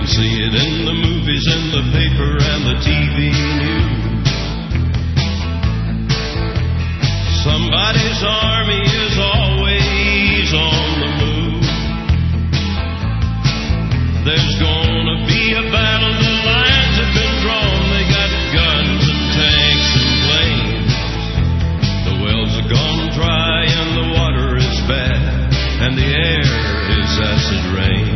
can see it in the movies, in the paper, and the TV news. Somebody's army is always on the move. There's gonna be a battle, the lines have been drawn. They got guns and tanks and planes. The wells are gone dry and the water is bad, and the air is acid rain.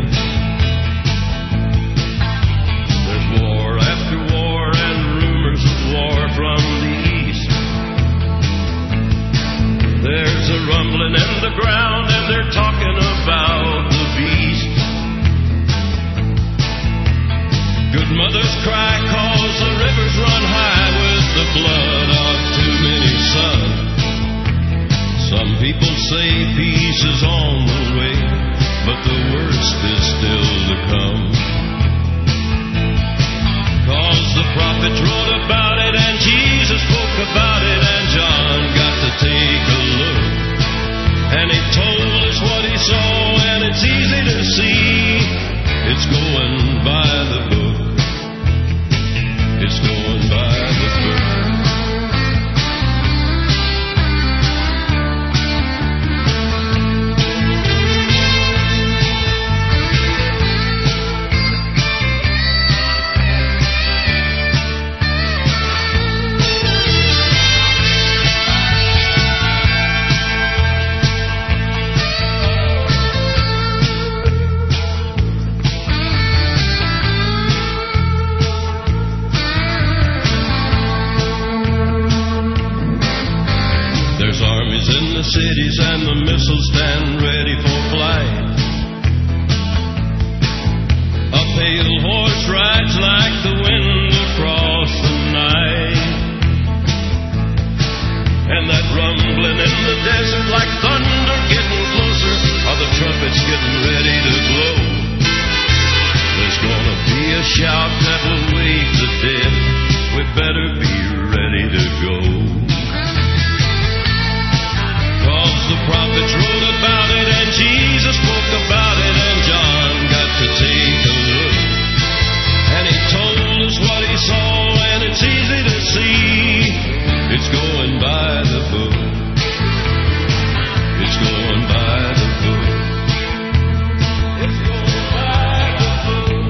There's war after war and rumors of war from the east. There's a rumbling in the ground and they're talking about the beast. Good mothers cry 'cause the rivers run high with the blood of too many sons. Some people say peace is on the way, but the worst is still to come. 'Cause the prophets wrote about it and Jesus spoke about it, and John got to take a look. And he told us what he saw, and it's easy to see. It's going by the book. It's going by the book. Cities and the missiles stand ready for flight. A pale horse rides like the wind across the night. And that rumbling in the desert like thunder getting closer, are the trumpets getting ready to blow. There's gonna be a shout that will wake the dead. We better be ready to go. 'Cause the prophets wrote about it and Jesus spoke about it, and John got to take a look. And he told us what he saw, and it's easy to see. It's going by the book. It's going by the book. It's going by the book.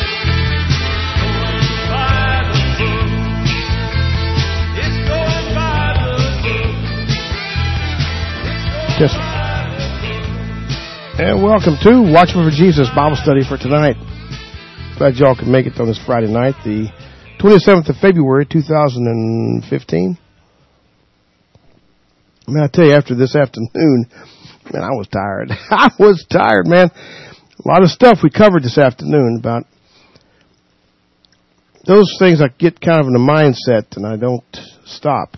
Going by the book. It's going by the book. Yes. And welcome to Watchman for Jesus Bible Study for tonight. Glad y'all could make it on this Friday night, the 27th of February, 2015. Man, I tell you, after this afternoon, man, I was tired. I was tired, man. A lot of stuff we covered this afternoon about those things I get kind of in the mindset and I don't stop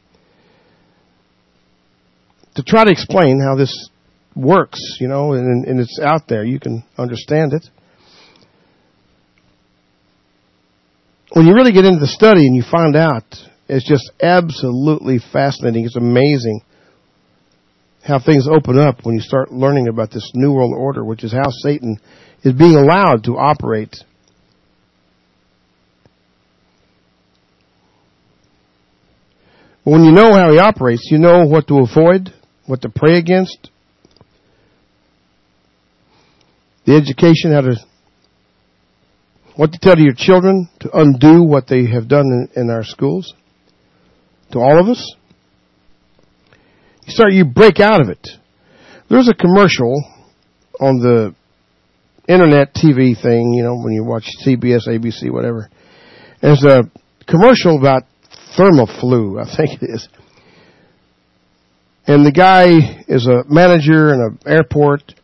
to try to explain how this works, you know, and it's out there. You can understand it. When you really get into the study and you find out, it's just absolutely fascinating. It's amazing how things open up when you start learning about this New World Order, which is how Satan is being allowed to operate. When you know how he operates, you know what to avoid, what to pray against, the education, what to tell to your children to undo what they have done in our schools, to all of us. You break out of it. There's a commercial on the internet TV thing, you know, when you watch CBS, ABC, whatever. There's a commercial about Thermoflu, I think it is. And the guy is a manager in an airport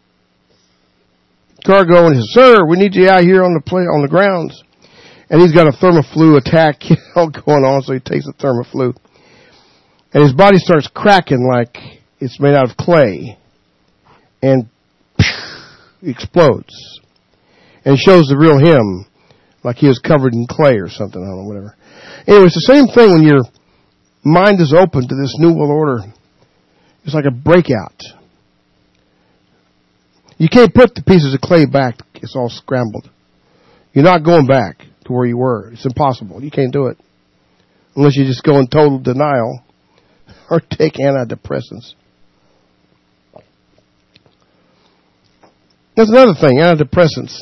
cargo, and he says, "Sir, we need you out here on the grounds." And he's got a Thermoflu attack going on, so he takes the Thermoflu. And his body starts cracking like it's made out of clay. And explodes. And shows the real him, like he was covered in clay or something, I don't know, whatever. Anyway, it's the same thing when your mind is open to this New World Order. It's like a breakout. You can't put the pieces of clay back. It's all scrambled. You're not going back to where you were. It's impossible. You can't do it unless you just go in total denial or take antidepressants. That's another thing, antidepressants.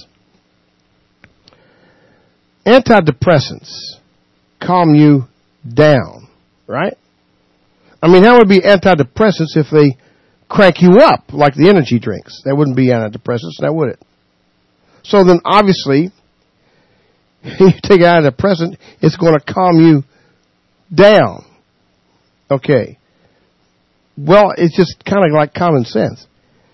Antidepressants calm you down, right? I mean, how would it be antidepressants if they crank you up like the energy drinks? That wouldn't be antidepressants, now would it? So then obviously, you take an antidepressant, it's going to calm you down. Okay. Well, it's just kind of like common sense.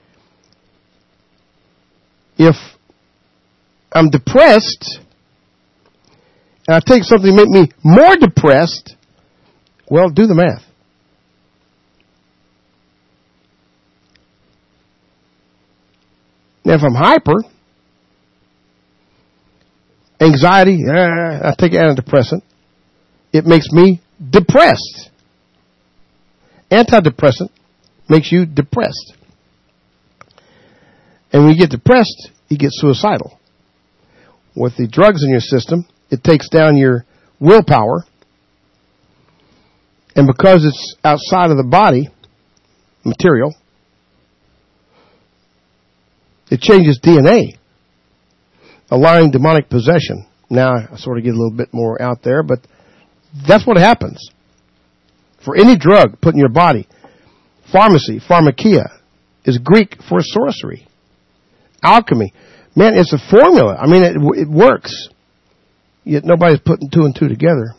If I'm depressed and I take something to make me more depressed, well, do the math. Now, if I'm hyper, anxiety, I take an antidepressant. It makes me depressed. Antidepressant makes you depressed. And when you get depressed, you get suicidal. With the drugs in your system, it takes down your willpower. And because it's outside of the body material, it changes DNA, allowing demonic possession. Now, I sort of get a little bit more out there, but that's what happens. For any drug put in your body, pharmacy, pharmakia, is Greek for sorcery. Alchemy. Man, it's a formula. I mean, it works. Yet nobody's putting two and two together.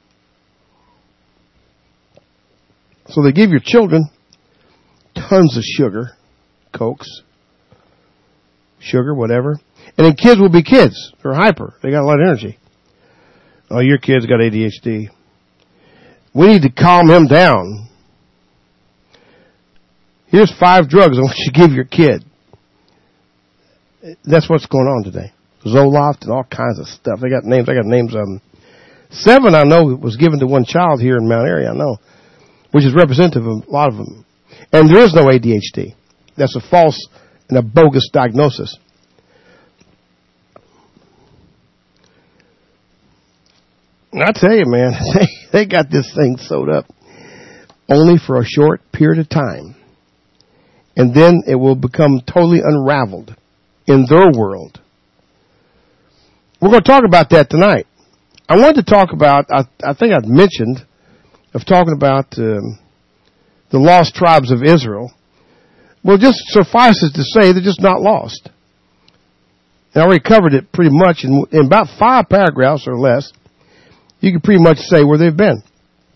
So they give your children tons of sugar, Cokes, sugar, whatever. And then kids will be kids. They're hyper. They got a lot of energy. Oh, your kid's got ADHD. We need to calm him down. Here's 5 drugs I want you to give your kid. That's what's going on today. Zoloft and all kinds of stuff. They got names. I got names of them. 7 I know was given to one child here in Mount Airy, I know, which is representative of a lot of them. And there is no ADHD. That's a false and a bogus diagnosis. And I tell you, man, they got this thing sewed up only for a short period of time. And then it will become totally unraveled in their world. We're going to talk about that tonight. I wanted to talk about, I think I've mentioned, of talking about the lost tribes of Israel. Well, just suffices to say they're just not lost. And I already covered it pretty much in about 5 paragraphs or less. You can pretty much say where they've been.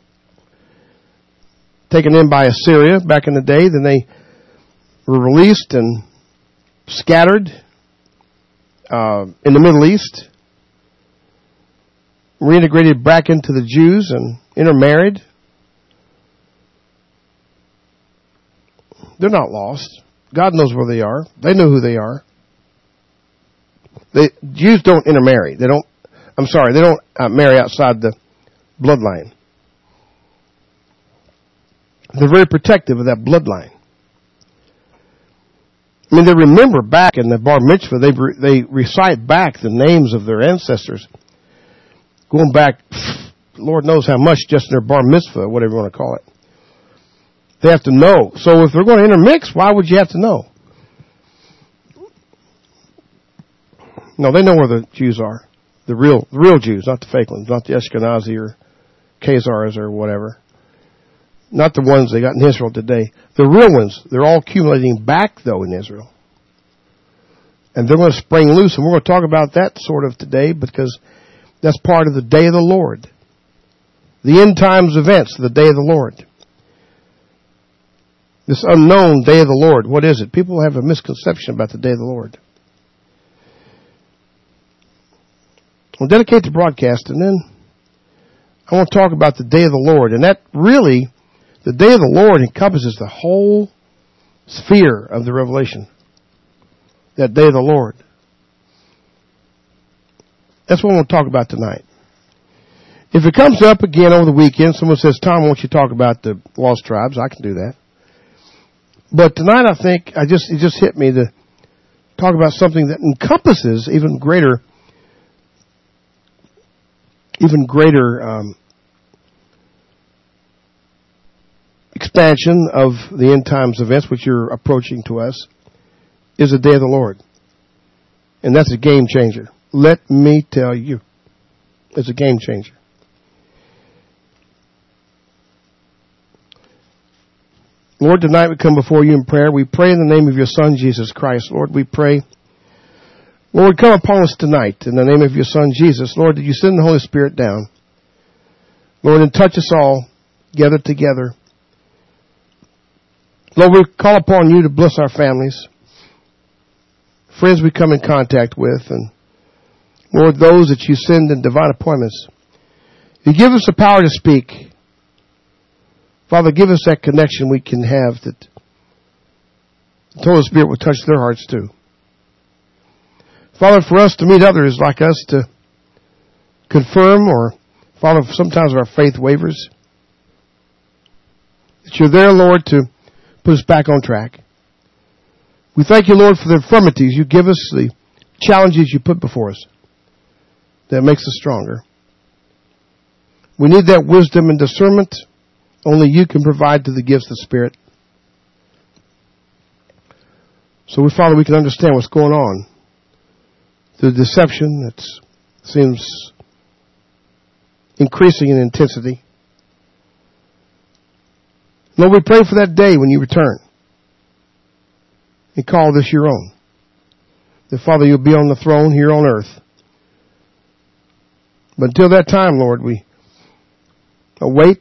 Taken in by Assyria back in the day, then they were released and scattered in the Middle East, reintegrated back into the Jews and intermarried. They're not lost. God knows where they are. They know who they are. Jews don't intermarry. They don't marry outside the bloodline. They're very protective of that bloodline. I mean, they remember back in the bar mitzvah, they recite back the names of their ancestors. Going back, Lord knows how much, just in their bar mitzvah, whatever you want to call it. They have to know. So if they're going to intermix, why would you have to know? No, they know where the Jews are. The real Jews, not the fake ones, not the Ashkenazi or Khazars or whatever. Not the ones they got in Israel today. The real ones, they're all accumulating back, though, in Israel. And they're going to spring loose, and we're going to talk about that sort of today because that's part of the day of the Lord. The end times events, the day of the Lord. This unknown day of the Lord, what is it? People have a misconception about the day of the Lord. We'll dedicate the broadcast, and then I want to talk about the day of the Lord. And that really, the day of the Lord encompasses the whole sphere of the revelation. That day of the Lord. That's what I want to talk about tonight. If it comes up again over the weekend, someone says, Tom, why don't you talk about the lost tribes? I can do that. But tonight I think it just hit me to talk about something that encompasses even greater even greater expansion of the end times events which are approaching to us is the day of the Lord. And that's a game changer. Let me tell you, it's a game changer. Lord, tonight we come before you in prayer. We pray in the name of your Son, Jesus Christ. Lord, we pray. Lord, come upon us tonight in the name of your Son, Jesus. Lord, that you send the Holy Spirit down. Lord, and touch us all gathered together. Lord, we call upon you to bless our families, friends we come in contact with, and Lord, those that you send in divine appointments. You give us the power to speak. Father, give us that connection we can have that the Holy Spirit will touch their hearts too. Father, for us to meet others like us to confirm or, Father, sometimes our faith wavers, that you're there, Lord, to put us back on track. We thank you, Lord, for the infirmities you give us, the challenges you put before us that makes us stronger. We need that wisdom and discernment only you can provide to the gifts of the Spirit. So, Father, we can understand what's going on. The deception that seems increasing in intensity. Lord, we pray for that day when you return and call this your own. That, Father, you'll be on the throne here on earth. But until that time, Lord, we await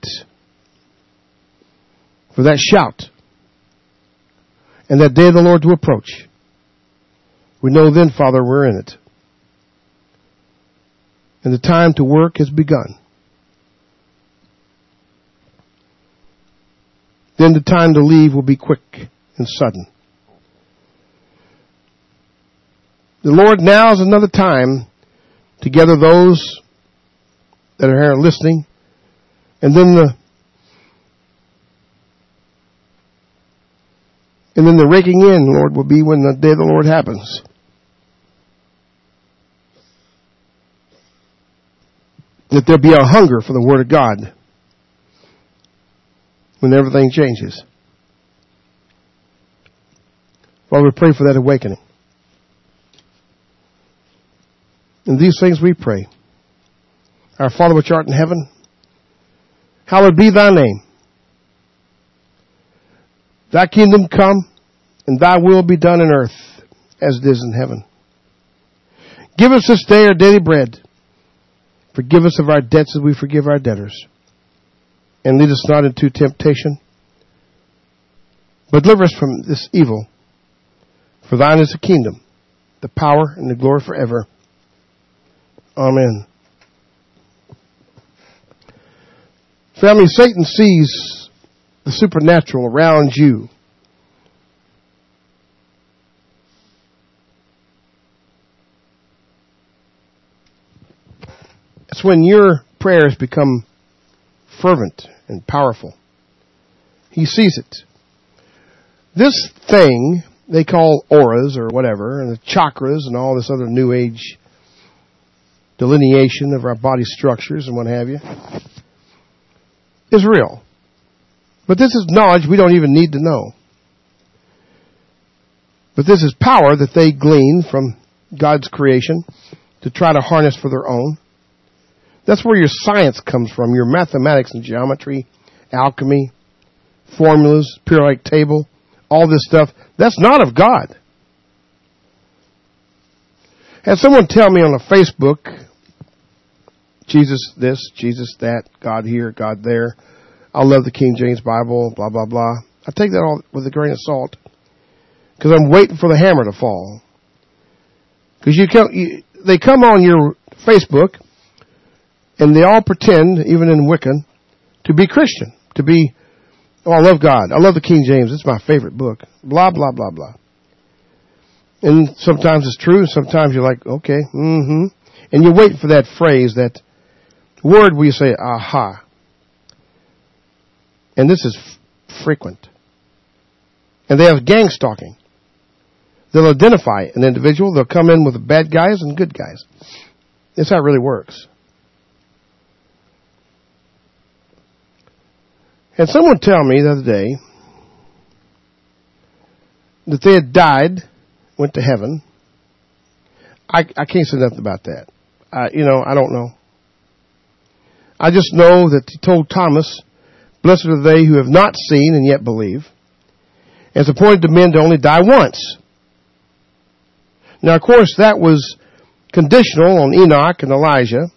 for that shout and that day of the Lord to approach. We know then, Father, we're in it. And the time to work has begun. Then the time to leave will be quick and sudden. The Lord, now is another time to gather those that are here listening, and then the raking in, Lord, will be when the day of the Lord happens. That there'll be a hunger for the Word of God when everything changes. Father, we pray for that awakening. And these things we pray. Our Father which art in heaven, hallowed be thy name. Thy kingdom come, and thy will be done in earth as it is in heaven. Give us this day our daily bread. Forgive us of our debts as we forgive our debtors. And lead us not into temptation, but deliver us from this evil. For thine is the kingdom, the power, and the glory forever. Amen. Family, Satan sees the supernatural around you. It's when your prayers become fervent and powerful. He sees it. This thing they call auras or whatever, and the chakras and all this other new age delineation of our body structures and what have you, is real. But this is knowledge we don't even need to know. But this is power that they glean from God's creation to try to harness for their own. That's where your science comes from, your mathematics and geometry, alchemy, formulas, periodic table, all this stuff. That's not of God. Had someone tell me on a Facebook, Jesus this, Jesus that, God here, God there, I love the King James Bible, blah, blah, blah. I take that all with a grain of salt because I'm waiting for the hammer to fall. Because they come on your Facebook and they all pretend, even in Wiccan, to be Christian, to be, oh, I love God. I love the King James. It's my favorite book. Blah, blah, blah, blah. And sometimes it's true. Sometimes you're like, okay, mm-hmm. And you wait for that phrase, that word where you say, aha. And this is frequent. And they have gang stalking. They'll identify an individual. They'll come in with the bad guys and good guys. That's how it really works. And someone tell me the other day that they had died, went to heaven. I can't say nothing about that. I don't know. I just know that he told Thomas, blessed are they who have not seen and yet believe. And it's appointed to men to only die once. Now, of course, that was conditional on Enoch and Elijah,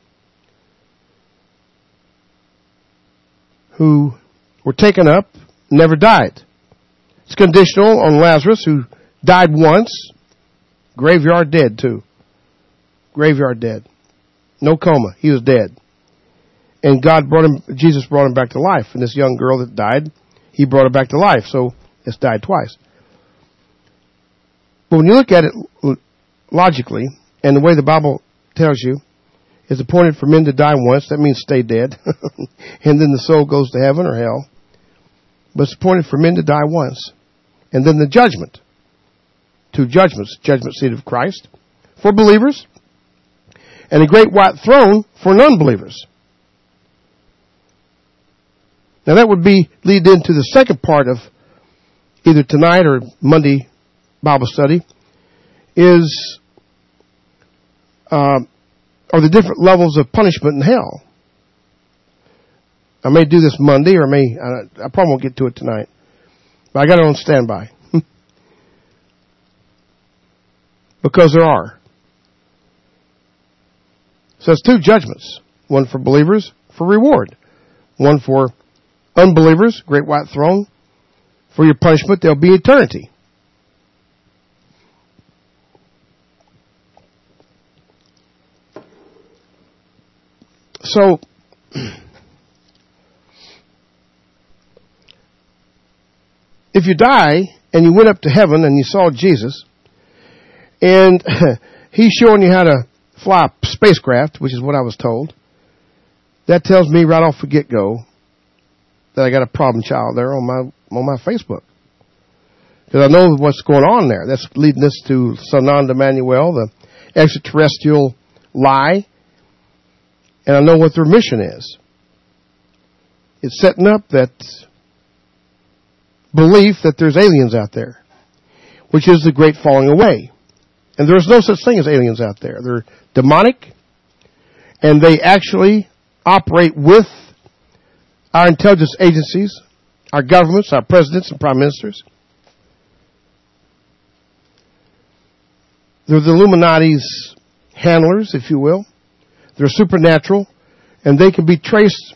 who were taken up, never died. It's conditional on Lazarus, who died once, graveyard dead too. Graveyard dead. No coma. He was dead. And Jesus brought him back to life. And this young girl that died, he brought her back to life. So it's died twice. But when you look at it logically, and the way the Bible tells you, it's appointed for men to die once. That means stay dead. And then the soul goes to heaven or hell. But it's appointed for men to die once. And then the judgment. 2 judgments. Judgment seat of Christ for believers. And a great white throne for non-believers. Now that would lead into the second part of either tonight or Monday Bible study is are the different levels of punishment in hell. I may do this Monday or I probably won't get to it tonight. But I got it on standby. Because there are. So it's 2 judgments. One for believers for reward. One for unbelievers, great white throne. For your punishment, there'll be eternity. So, if you die and you went up to heaven and you saw Jesus, and he's showing you how to fly a spacecraft, which is what I was told, that tells me right off the get-go that I got a problem child there on my Facebook. Because I know what's going on there. That's leading us to Sananda Manuel, the extraterrestrial lie. And I know what their mission is. It's setting up that belief that there's aliens out there, which is the great falling away. And there's no such thing as aliens out there. They're demonic, and they actually operate with our intelligence agencies, our governments, our presidents and prime ministers. They're the Illuminati's handlers, if you will. They're supernatural, and they can be traced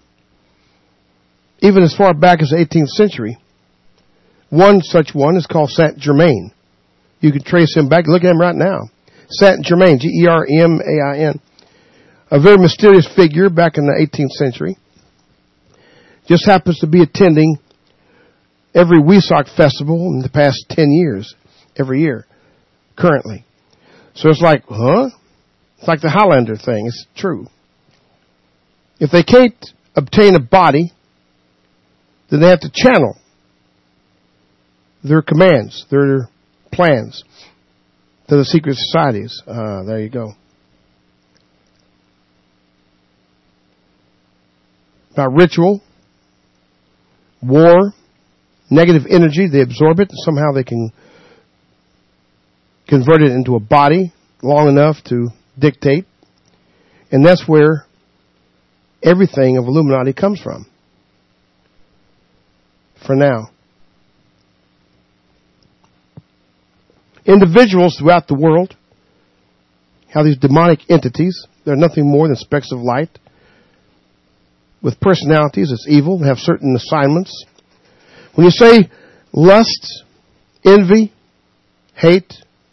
even as far back as the 18th century. One such one is called Saint Germain. You can trace him back. Look at him right now. Saint Germain, Germain. A very mysterious figure back in the 18th century. Just happens to be attending every Wesak festival in the past 10 years, every year, currently. So it's like, huh? It's like the Highlander thing. It's true. If they can't obtain a body, then they have to channel their commands, their plans to the secret societies. There you go. About ritual, war, negative energy, they absorb it, and somehow they can convert it into a body long enough to dictate. And that's where everything of Illuminati comes from. For now. Individuals throughout the world have these demonic entities. They're nothing more than specks of light with personalities. It's evil. They have certain assignments. When you say lust, envy, hate,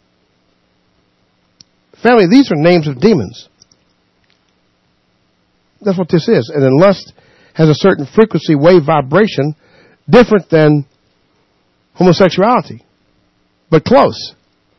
family, these are names of demons. That's what this is. And then lust has a certain frequency, wave, vibration, different than homosexuality, but close.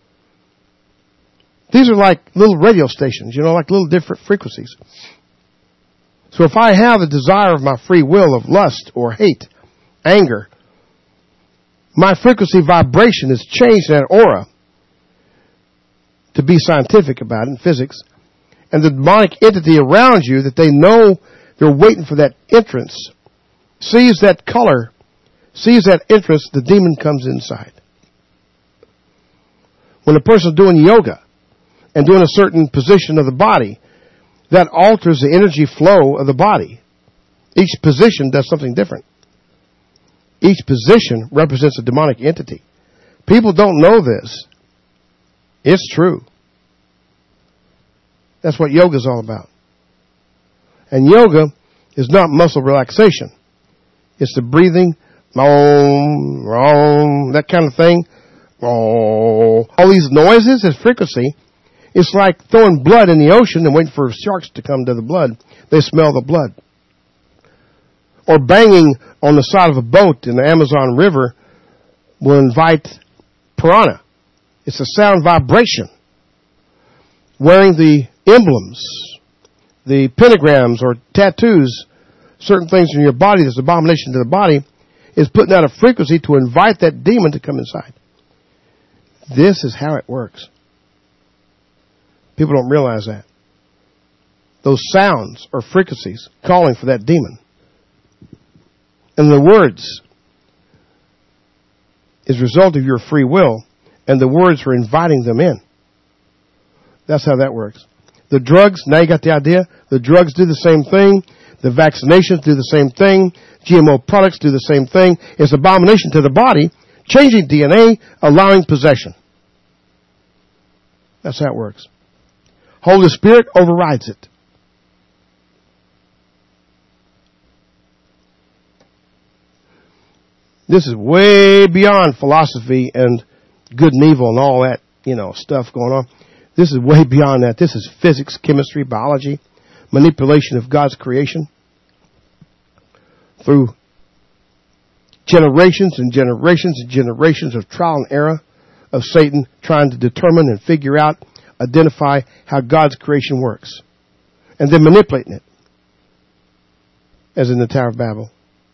These are like little radio stations, like little different frequencies. So if I have the desire of my free will of lust or hate, anger, my frequency vibration is changed in that aura, to be scientific about it in physics, and the demonic entity around you that they know they're waiting for that entrance sees that color, sees that interest, the demon comes inside. When a person's doing yoga and doing a certain position of the body, that alters the energy flow of the body. Each position does something different. Each position represents a demonic entity. People don't know this. It's true. That's what yoga is all about. And yoga is not muscle relaxation. It's the breathing, that kind of thing. All these noises and frequency. It's like throwing blood in the ocean and waiting for sharks to come to the blood. They smell the blood. Or banging on the side of a boat in the Amazon River will invite piranha. It's a sound vibration. Wearing the emblems, the pentagrams or tattoos, certain things in your body that's abomination to the body, is putting out a frequency to invite that demon to come inside. This is how it works. People don't realize that. Those sounds or frequencies calling for that demon. And the words is a result of your free will, and the words are inviting them in. That's how that works. The drugs, now you got the idea? The drugs do the same thing. The vaccinations do the same thing. GMO products do the same thing. It's abomination to the body, changing DNA, allowing possession. That's how it works. Holy Spirit overrides it. This is way beyond philosophy and good and evil and all that, stuff going on. This is way beyond that. This is physics, chemistry, biology, manipulation of God's creation through generations and generations and generations of trial and error of Satan trying to determine and figure out, identify how God's creation works, and then manipulating it, as in the Tower of Babel.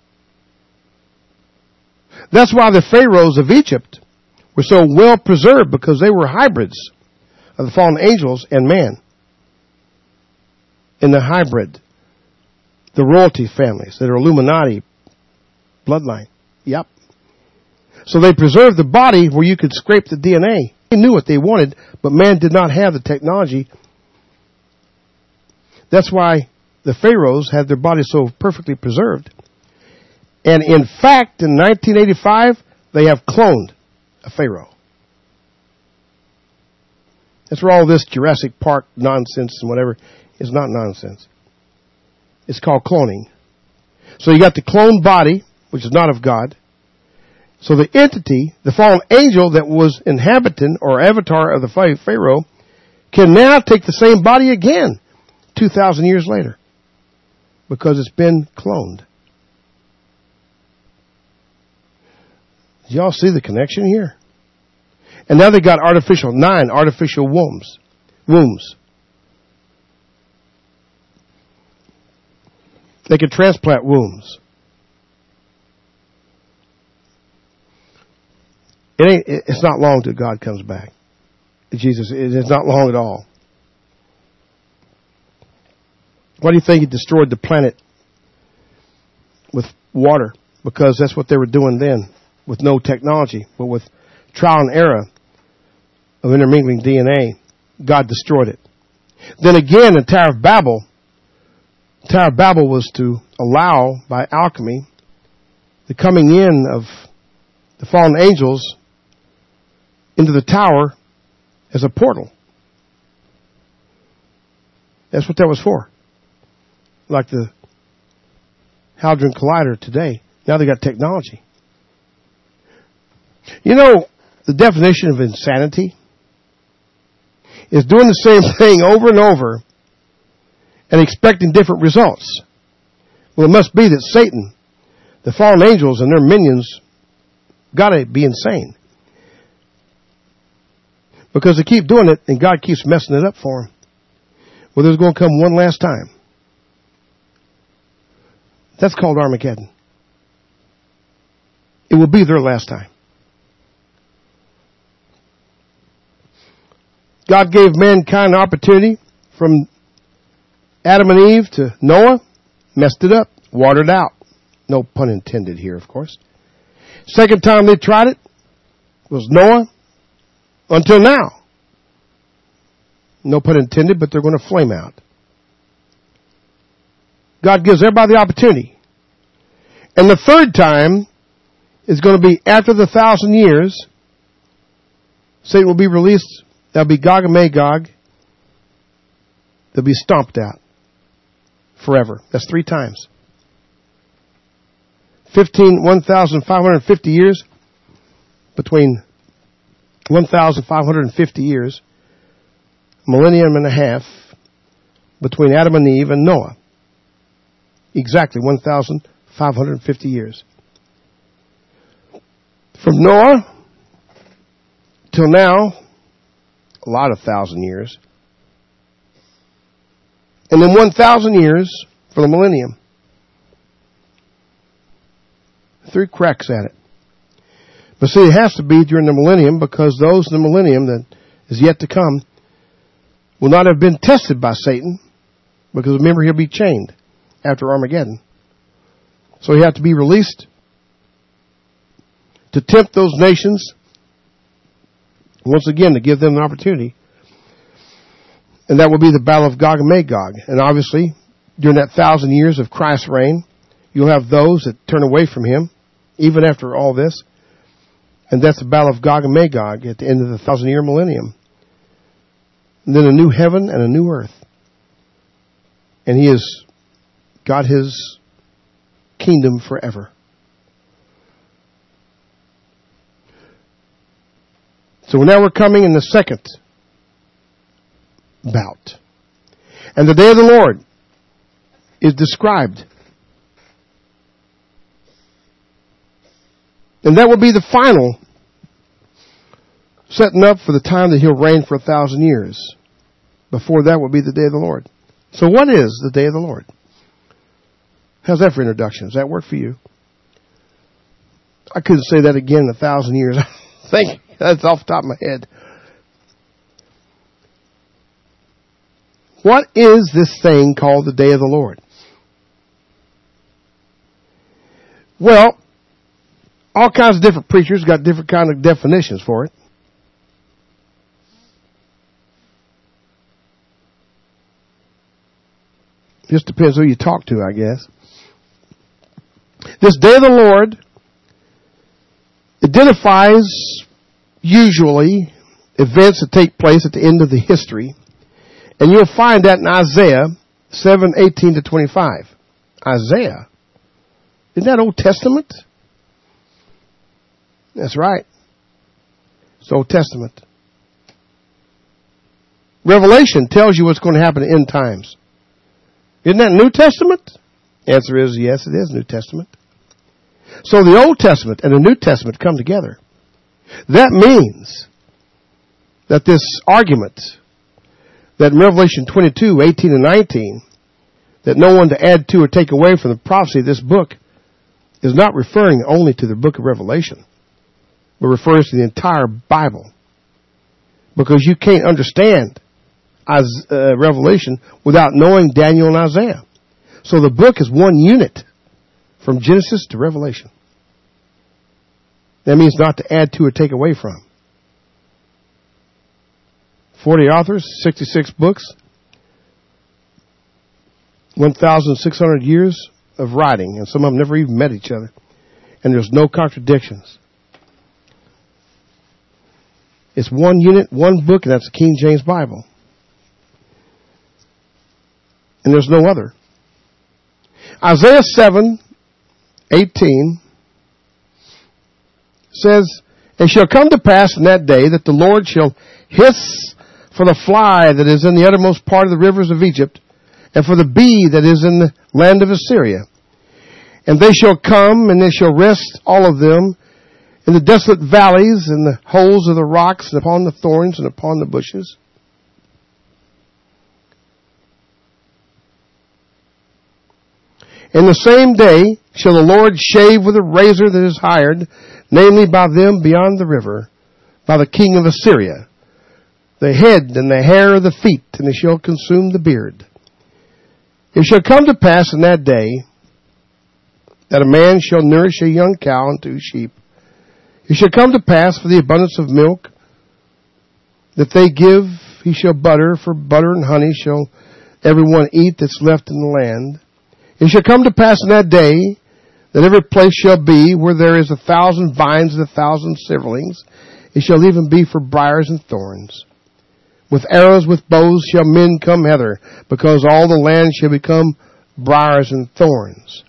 That's why the pharaohs of Egypt were so well preserved, because they were hybrids of the fallen angels and man. In the hybrid, the royalty families that are Illuminati bloodline. Yep. So they preserved the body where you could scrape the DNA. They knew what they wanted, but man did not have the technology. That's why the pharaohs had their bodies so perfectly preserved. And in fact, in 1985, they have cloned a pharaoh. That's where all this Jurassic Park nonsense and whatever is not nonsense. It's called cloning. So you got the cloned body, which is not of God. So the entity, the fallen angel that was inhabitant or avatar of the pharaoh, can now take the same body again 2,000 years later, because it's been cloned. Do y'all see the connection here? And now they got 9 artificial wombs. They can transplant wombs. It's not long till God comes back. Jesus, it's not long at all. Why do you think he destroyed the planet with water? Because that's what they were doing then, with no technology, but with trial and error of intermingling DNA. God destroyed it. Then again, the Tower of Babel was to allow, by alchemy, the coming in of the fallen angels into the tower as a portal. That's what that was for. Like the Hadron Collider today. Now they got technology. You know, the definition of insanity is doing the same thing over and over and expecting different results. Well, it must be that Satan, the fallen angels and their minions, got to be insane. Because they keep doing it and God keeps messing it up for them. Well, there's going to come one last time. That's called Armageddon. It will be their last time. God gave mankind an opportunity from Adam and Eve to Noah, messed it up, watered out. No pun intended here, of course. Second time they tried it was Noah until now. No pun intended, but they're going to flame out. God gives everybody the opportunity. And the third time is going to be after the 1,000 years. Satan will be released. There'll be Gog and Magog. They'll be stomped out forever. That's 3 times. 1,550 years between 1,550 years, millennium and a half between Adam and Eve and Noah. Exactly 1,550 years. From Noah till now, a lot of 1,000 years. And then 1,000 years for the millennium. 3 cracks at it. But see, it has to be during the millennium because those in the millennium that is yet to come will not have been tested by Satan because remember he'll be chained after Armageddon. So he had to be released to tempt those nations once again to give them an opportunity. And that will be the battle of Gog and Magog. And obviously, during that 1,000 years of Christ's reign, you'll have those that turn away from him, even after all this. And that's the battle of Gog and Magog at the end of the 1,000-year millennium. And then a new heaven and a new earth. And he has got his kingdom forever. So now we're coming in the second bout. And the day of the Lord is described. And that will be the final setting up for the time that he'll reign for 1,000 years. Before that will be the day of the Lord. So what is the day of the Lord? How's that for introduction? Does that work for you? I couldn't say that again in 1,000 years. I think that's off the top of my head. What is this thing called the day of the Lord? Well, all kinds of different preachers got different kind of definitions for it. Just depends who you talk to, I guess. This day of the Lord identifies usually events that take place at the end of the history. And you'll find that in Isaiah 7:18-25. Isaiah. Isn't that Old Testament? That's right. It's Old Testament. Revelation tells you what's going to happen in end times. Isn't that New Testament? Answer is yes, it is New Testament. So the Old Testament and the New Testament come together. That means that this argument that in Revelation 22:18-19, that no one to add to or take away from the prophecy of this book is not referring only to the book of Revelation, but refers to the entire Bible. Because you can't understand Revelation without knowing Daniel and Isaiah. So the book is one unit from Genesis to Revelation. That means not to add to or take away from. 40 authors, 66 books, 1,600 years of writing, and some of them never even met each other. And there's no contradictions. It's one unit, one book, and that's the King James Bible. And there's no other. Isaiah 7:18 says, "It shall come to pass in that day that the Lord shall hiss for the fly that is in the uttermost part of the rivers of Egypt, and for the bee that is in the land of Assyria. And they shall come, and they shall rest all of them in the desolate valleys, in the holes of the rocks, and upon the thorns, and upon the bushes." "In the same day shall the Lord shave with a razor that is hired, namely by them beyond the river, by the king of Assyria, the head and the hair of the feet, and it shall consume the beard. It shall come to pass in that day that a man shall nourish a young cow and 2 sheep. It shall come to pass for the abundance of milk that they give, he shall butter, for butter and honey shall everyone eat that's left in the land. It shall come to pass in that day that every place shall be where there is 1,000 vines and 1,000 silverlings. It shall even be for briars and thorns. With arrows, with bows shall men come hither, because all the land shall become briars and thorns.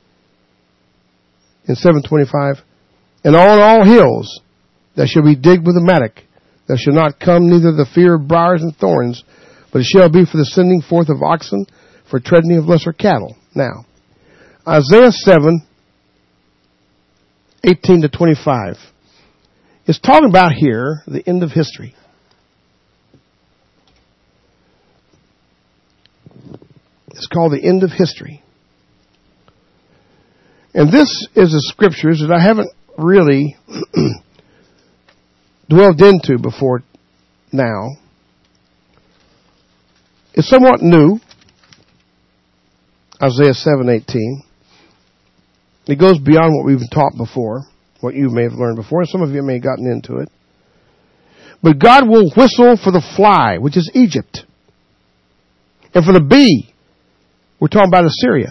In 7:25, and on all hills that shall be digged with a mattock, there shall not come neither the fear of briars and thorns, but it shall be for the sending forth of oxen, for treading of lesser cattle. Now, Isaiah 7:18-25 is talking about here the end of history. It's called the end of history. And this is a scriptures that I haven't really dwelled into before now. It's somewhat new. Isaiah 7:18. It goes beyond what we've taught before, what you may have learned before. Some of you may have gotten into it. But God will whistle for the fly, which is Egypt. And for the bee, we're talking about Assyria.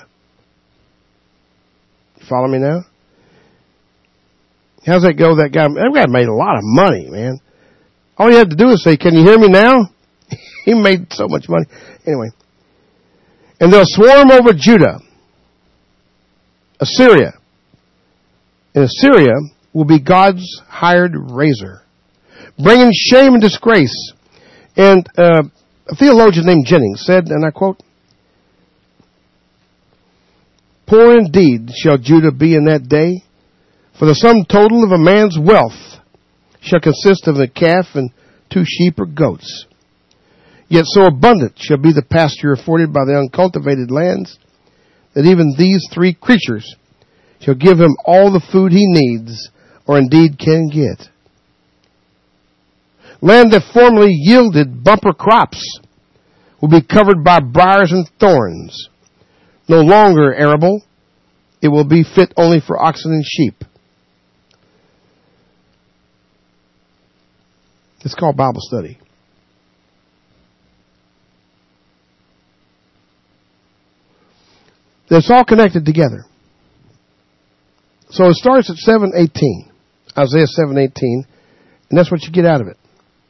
You follow me now? How's that go? That guy made a lot of money, man. All he had to do is say, "Can you hear me now?" He made so much money. Anyway. And they'll swarm over Judah, Assyria. And Assyria will be God's hired razor, bringing shame and disgrace. And a theologian named Jennings said, and I quote, "Poor indeed shall Judah be in that day, for the sum total of a man's wealth shall consist of a calf and 2 sheep or goats. Yet so abundant shall be the pasture afforded by the uncultivated lands, that even these 3 creatures shall give him all the food he needs, or indeed can get. Land that formerly yielded bumper crops will be covered by briars and thorns. No longer arable, it will be fit only for oxen and sheep." It's called Bible study. It's all connected together. So it starts at 7:18, Isaiah 7:18, and that's what you get out of it.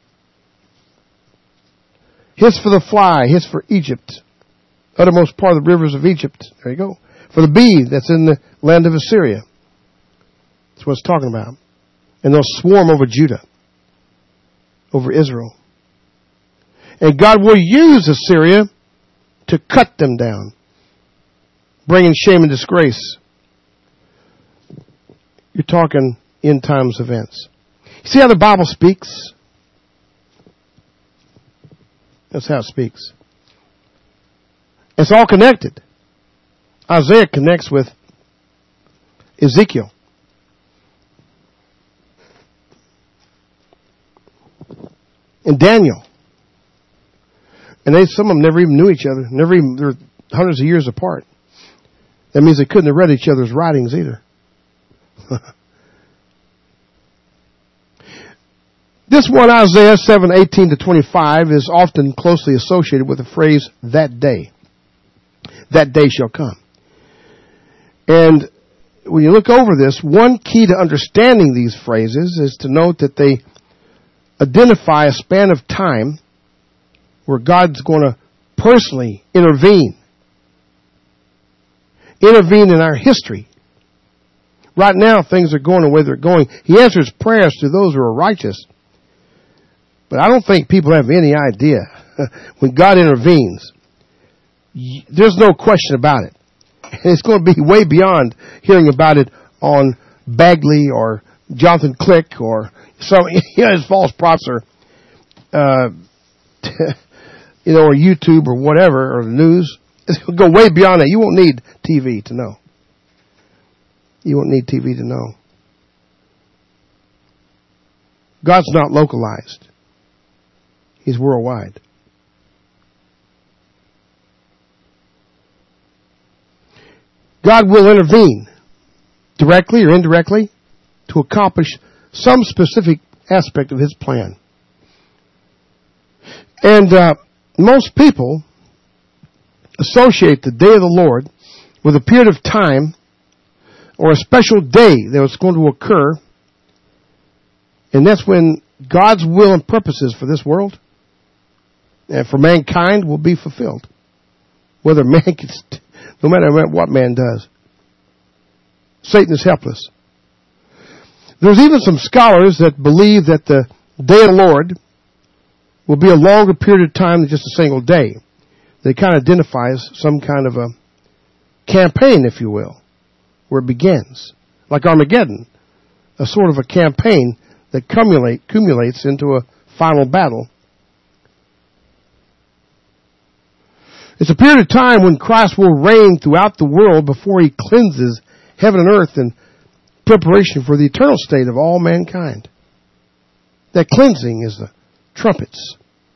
Hiss for the fly, hiss for Egypt, uttermost part of the rivers of Egypt. There you go. For the bee that's in the land of Assyria. That's what it's talking about. And they'll swarm over Judah, over Israel. And God will use Assyria to cut them down, bringing shame and disgrace. You're talking end times events. See how the Bible speaks? That's how it speaks. It's all connected. Isaiah connects with Ezekiel. And Daniel. And some of them never even knew each other. They're hundreds of years apart. That means they couldn't have read each other's writings either. This one, Isaiah 7:18-25, is often closely associated with the phrase, "that day." That day shall come. And when you look over this, one key to understanding these phrases is to note that they identify a span of time where God's going to personally intervene in our history. Right now, things are going the way they're going. He answers prayers to those who are righteous. But I don't think people have any idea when God intervenes. There's no question about it. And it's going to be way beyond hearing about it on Bagley or Jonathan Click or some, his false prophets or, or YouTube or whatever, or the news. It'll go way beyond that. You won't need TV to know. You won't need TV to know. God's not localized. He's worldwide. God will intervene directly or indirectly, to accomplish some specific aspect of his plan. And most people associate the day of the Lord with a period of time or a special day that was going to occur, and that's when God's will and purposes for this world and for mankind will be fulfilled. Whether man gets, no matter what man does. Satan is helpless. There's even some scholars that believe that the day of the Lord will be a longer period of time than just a single day. That kind of identifies some kind of a campaign, if you will, where it begins. Like Armageddon, a sort of a campaign that cumulates into a final battle. It's a period of time when Christ will reign throughout the world before he cleanses heaven and earth in preparation for the eternal state of all mankind. That cleansing is the trumpets.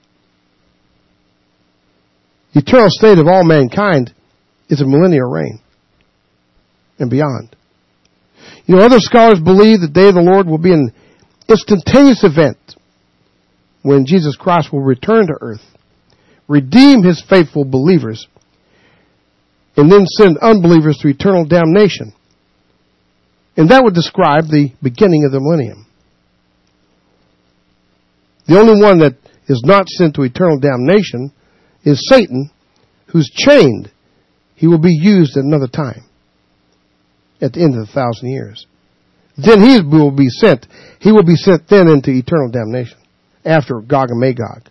The eternal state of all mankind is a millennial reign and beyond. You know, other scholars believe the day of the Lord will be an instantaneous event when Jesus Christ will return to earth, redeem his faithful believers, and then send unbelievers to eternal damnation. And that would describe the beginning of the millennium. The only one that is not sent to eternal damnation is Satan, who's chained. He will be used at another time, at the end of the 1,000 years. Then he will be sent. He will be sent then into eternal damnation after Gog and Magog.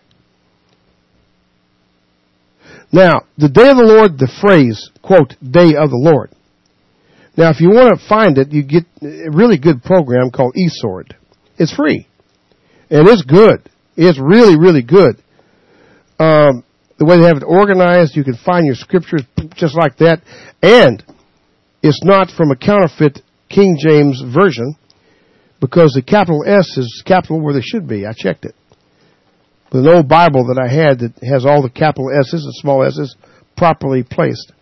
Now, the day of the Lord, the phrase, quote, day of the Lord. Now, if you want to find it, you get a really good program called eSword. It's free. And it's good. It's really, really good. The way they have it organized, you can find your scriptures just like that. And it's not from a counterfeit King James version, because the capital S is capital where they should be. I checked it. With an old Bible that I had that has all the capital S's and small S's properly placed.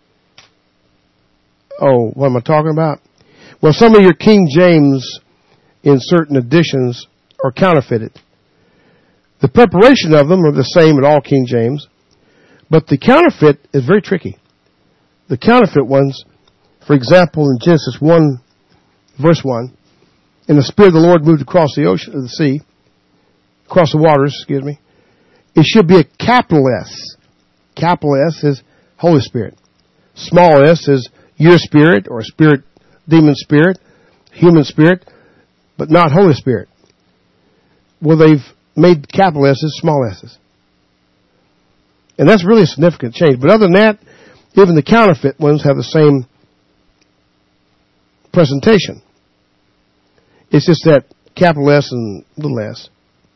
Oh, what am I talking about? Well, some of your King James in certain editions are counterfeited. The preparation of them are the same in all King James, but the counterfeit is very tricky. The counterfeit ones, for example, in Genesis 1, verse 1, and the Spirit of the Lord moved across the ocean, the sea, across the waters, it should be a capital S. Capital S is Holy Spirit. Small s is your spirit, or spirit, demon spirit, human spirit, but not Holy Spirit. Well, they've made capital S's small s's. And that's really a significant change. But other than that, even the counterfeit ones have the same presentation. It's just that capital S and little s.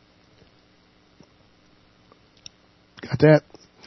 Got that?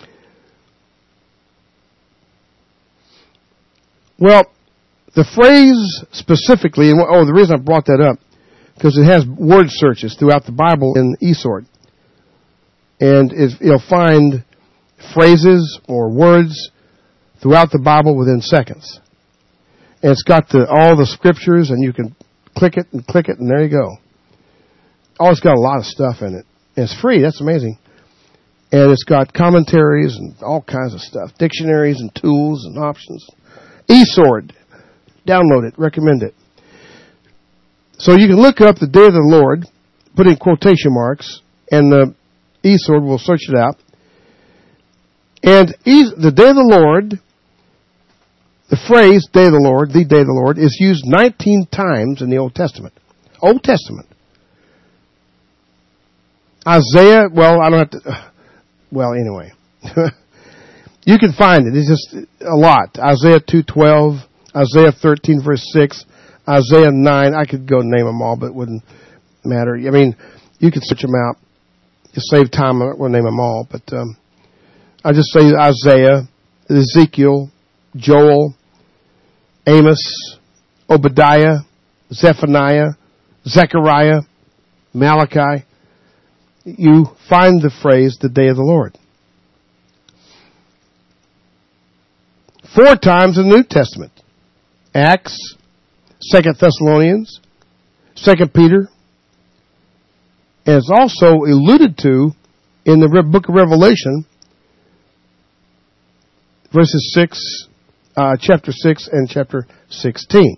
Well, the phrase specifically, and the reason I brought that up, because it has word searches throughout the Bible in eSword. And you'll find phrases or words throughout the Bible within seconds. And it's got all the scriptures, and you can click it, and there you go. Oh, it's got a lot of stuff in it. And it's free. That's amazing. And it's got commentaries and all kinds of stuff. Dictionaries and tools and options. eSword. Download it. Recommend it. So you can look up the day of the Lord, put in quotation marks, and the eSword will search it out. And the day of the Lord, the phrase day of the Lord, the day of the Lord, is used 19 times in the Old Testament. Old Testament. Isaiah, anyway. You can find it. It's just a lot. Isaiah 2:12, Isaiah 13 verse 6, Isaiah 9. I could go name them all, but it wouldn't matter. I mean, you could search them out. Just save time. I'm not going to name them all, but I just say Isaiah, Ezekiel, Joel, Amos, Obadiah, Zephaniah, Zechariah, Malachi. You find the phrase, the day of the Lord. 4 times in the New Testament. Acts, 2 Thessalonians, 2 Peter, and it's also alluded to in the book of Revelation, chapter 6 and chapter 16.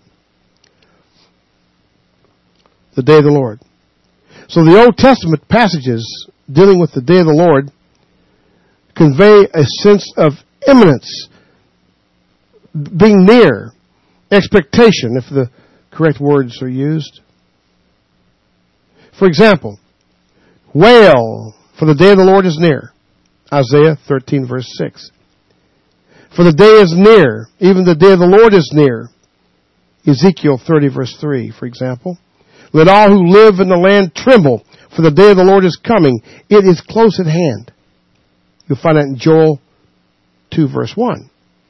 The day of the Lord. So the Old Testament passages dealing with the day of the Lord convey a sense of imminence, being near, expectation, if the correct words are used. For example, wail, for the day of the Lord is near. Isaiah 13 verse 6. For the day is near, even the day of the Lord is near. Ezekiel 30 verse 3, for example. Let all who live in the land tremble, for the day of the Lord is coming. It is close at hand. You'll find that in Joel 2 verse 1.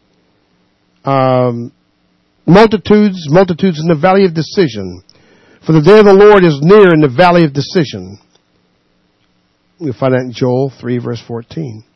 Multitudes in the valley of decision. For the day of the Lord is near in the valley of decision. You'll find that in Joel 3 verse 14.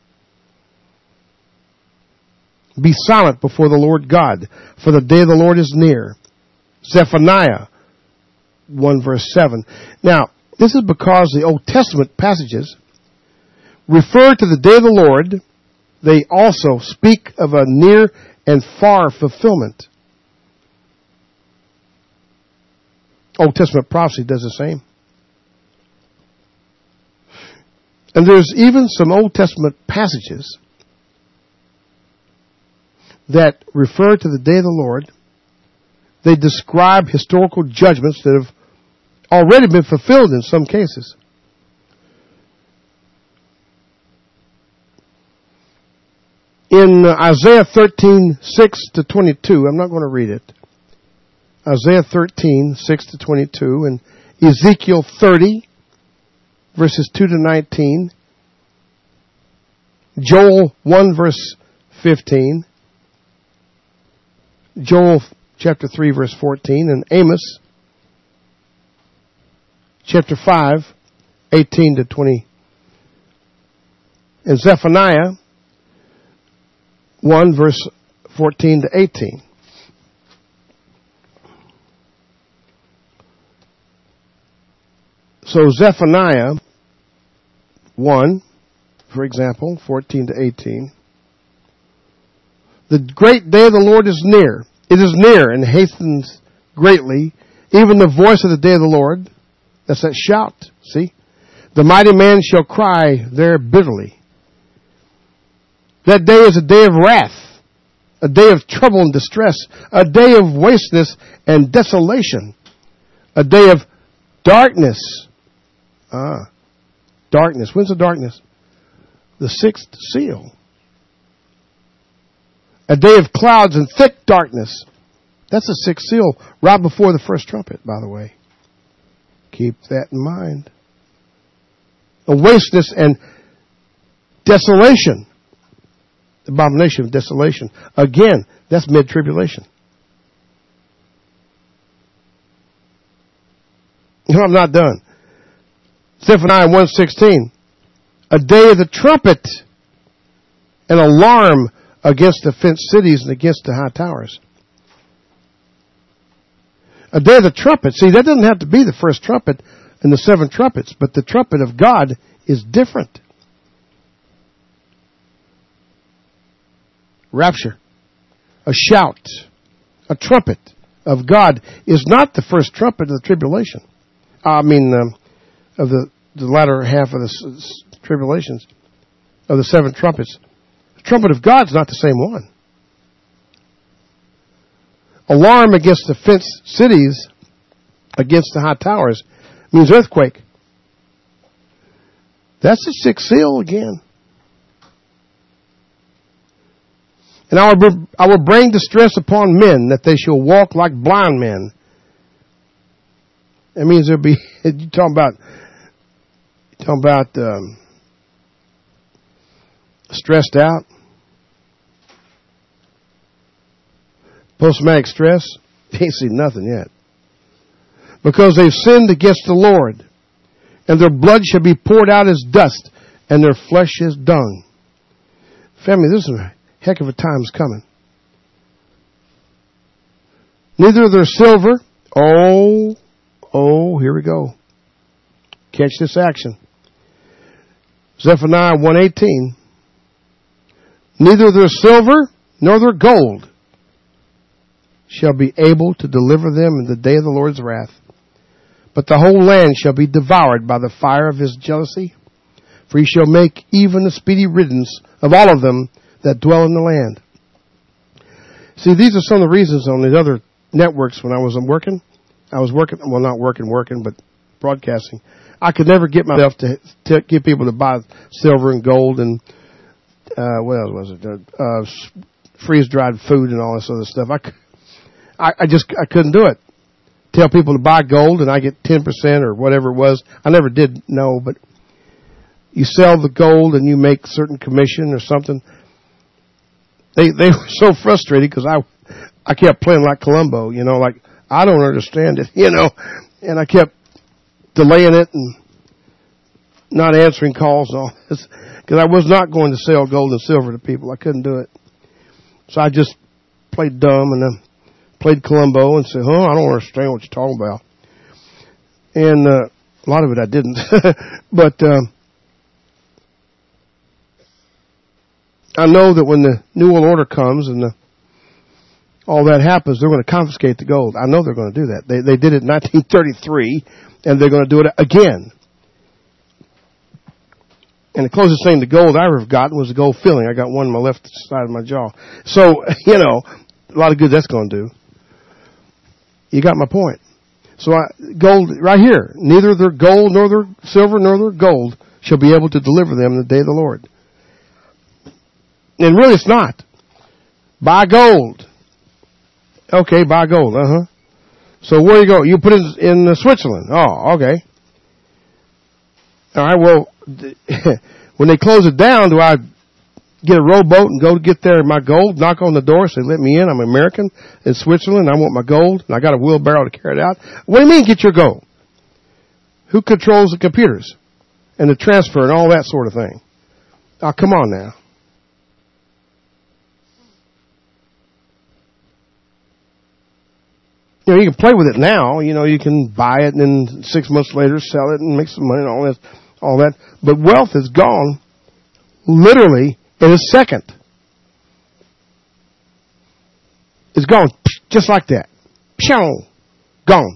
Be silent before the Lord God, for the day of the Lord is near. Zephaniah 1 verse 7. Now, this is because the Old Testament passages refer to the day of the Lord. They also speak of a near and far fulfillment. Old Testament prophecy does the same. And there's even some Old Testament passages that refer to the day of the Lord. They describe historical judgments that have already been fulfilled in some cases. In Isaiah 13, 6 to 22, I'm not going to read it. Isaiah 13, 6 to 22, and Ezekiel 30, verses 2 to 19, Joel 1, verse 15, Joel chapter 3, verse 14, and Amos chapter 5, 18 to 20, and Zephaniah 1, verse 14 to 18. So Zephaniah 1, for example, 14 to 18. The great day of the Lord is near. It is near and hastens greatly, even the voice of the day of the Lord. That's that shout, see? The mighty man shall cry there bitterly. That day is a day of wrath, a day of trouble and distress, a day of wasteness and desolation, a day of darkness. Darkness. When's the darkness? The sixth seal. A day of clouds and thick darkness. That's the sixth seal, right before the first trumpet, by the way. Keep that in mind. A wasteness and desolation. Abomination of desolation. Again, that's mid-tribulation. No, I'm not done. Zephaniah 1:16. A day of the trumpet, an alarm against the fenced cities and against the high towers. A day of the trumpet. See, that doesn't have to be the first trumpet and the seven trumpets, but the trumpet of God is different. Rapture, a shout, a trumpet of God is not the first trumpet of the tribulation. Of the latter half of the tribulations, of the seven trumpets. The trumpet of God's not the same one. Alarm against the fenced cities, against the high towers, means earthquake. That's the sixth seal again. And I will bring distress upon men, that they shall walk like blind men. That means there'll be, you're talking about stressed out, post-traumatic stress. You ain't seen nothing yet. Because they've sinned against the Lord, and their blood shall be poured out as dust, and their flesh as dung. Family, this is a heck of a time's coming. Neither their silver Oh, here we go. Catch this action. Zephaniah 1:18. Neither their silver nor their gold shall be able to deliver them in the day of the Lord's wrath. But the whole land shall be devoured by the fire of his jealousy. For he shall make even a speedy riddance of all of them that dwell in the land. See, these are some of the reasons on these other networks when I was working. But broadcasting. I could never get myself to get people to buy silver and gold and, what else was it? Freeze-dried food and all this other stuff. I couldn't do it. Tell people to buy gold and I get 10% or whatever it was. I never did know, but you sell the gold and you make certain commission or something. They were so frustrated because I kept playing like Columbo, like I don't understand it, and I kept delaying it and not answering calls and all this because I was not going to sell gold and silver to people. I couldn't do it. So I just played dumb and then played Columbo and said, I don't understand what you're talking about. And a lot of it I didn't. But I know that when the New World Order comes and all that happens, they're going to confiscate the gold. I know they're going to do that. They did it in 1933, and they're going to do it again. And the closest thing to gold I ever gotten was a gold filling. I got one on my left side of my jaw. So, a lot of good that's going to do. You got my point. So gold, right here, neither their gold nor their silver nor their gold shall be able to deliver them in the day of the Lord. And really it's not. Buy gold. Okay, buy gold. So where you go? You put it in Switzerland. Oh, okay. All right, well, when they close it down, do I get a rowboat and go to get there my gold, knock on the door, say, let me in, I'm American, in Switzerland, I want my gold, and I got a wheelbarrow to carry it out? What do you mean get your gold? Who controls the computers and the transfer and all that sort of thing? Oh, come on now. You can play with it now. You can buy it and then 6 months later sell it and make some money and all that. But wealth is gone literally in a second. It's gone just like that. Gone.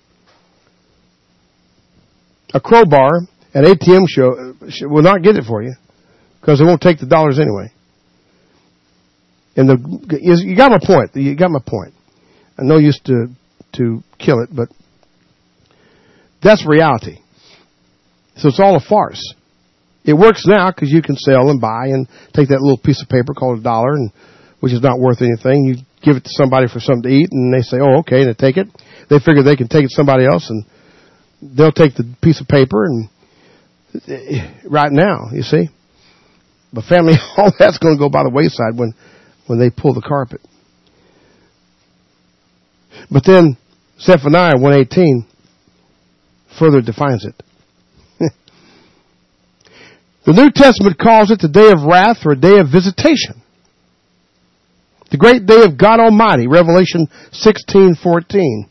A crowbar at ATM show will not get it for you because they won't take the dollars anyway. And you got my point. I know you used to kill it, but that's reality. So it's all a farce. It works now because you can sell and buy and take that little piece of paper called $1, and which is not worth anything. You give it to somebody for something to eat, and they say, "Oh, okay," and they take it. They figure they can take it to somebody else, and they'll take the piece of paper. And right now, you see, but family, all that's going to go by the wayside when they pull the carpet. But then Zephaniah 1:18 further defines it. The New Testament calls it the day of wrath or a day of visitation. The great day of God Almighty, Revelation 16:14.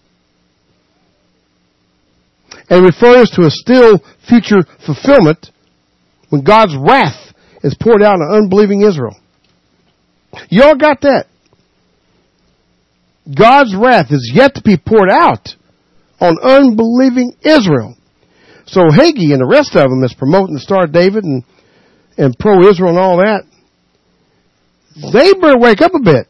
And refers to a still future fulfillment when God's wrath is poured out on unbelieving Israel. Y'all got that? God's wrath is yet to be poured out on unbelieving Israel. So Hagee and the rest of them is promoting the Star of David and pro-Israel and all that. They better wake up a bit.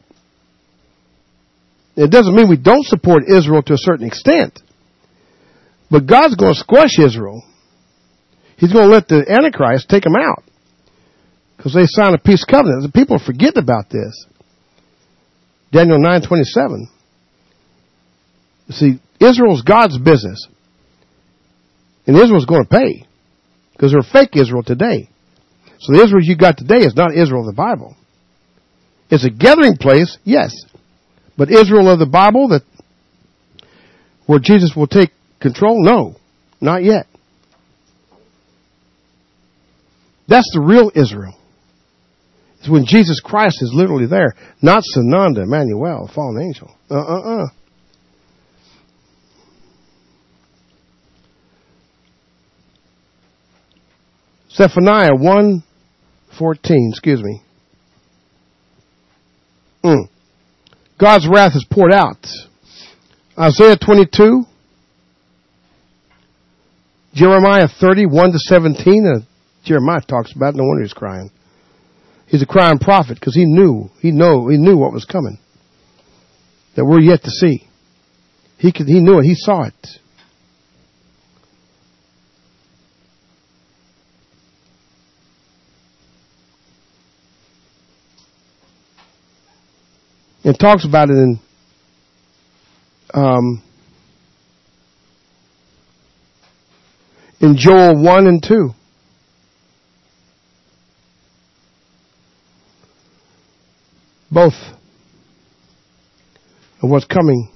It doesn't mean we don't support Israel to a certain extent. But God's going to squash Israel. He's going to let the Antichrist take them out. Because they signed a peace covenant. The people forget about this. Daniel 9:27. You see, Israel's God's business. And Israel's going to pay. Because they're fake Israel today. So the Israel you got today is not Israel of the Bible. It's a gathering place, yes. But Israel of the Bible that where Jesus will take control? No. Not yet. That's the real Israel. It's when Jesus Christ is literally there. Not Sananda, Emmanuel, fallen angel. Zephaniah 1:14, excuse me. God's wrath is poured out. Isaiah 22. Jeremiah 30:1-17. Jeremiah talks about it. No wonder he's crying. He's a crying prophet because he knew what was coming. That we're yet to see. He knew it. He saw it. It talks about it in Joel 1 and 2. Both of what's coming.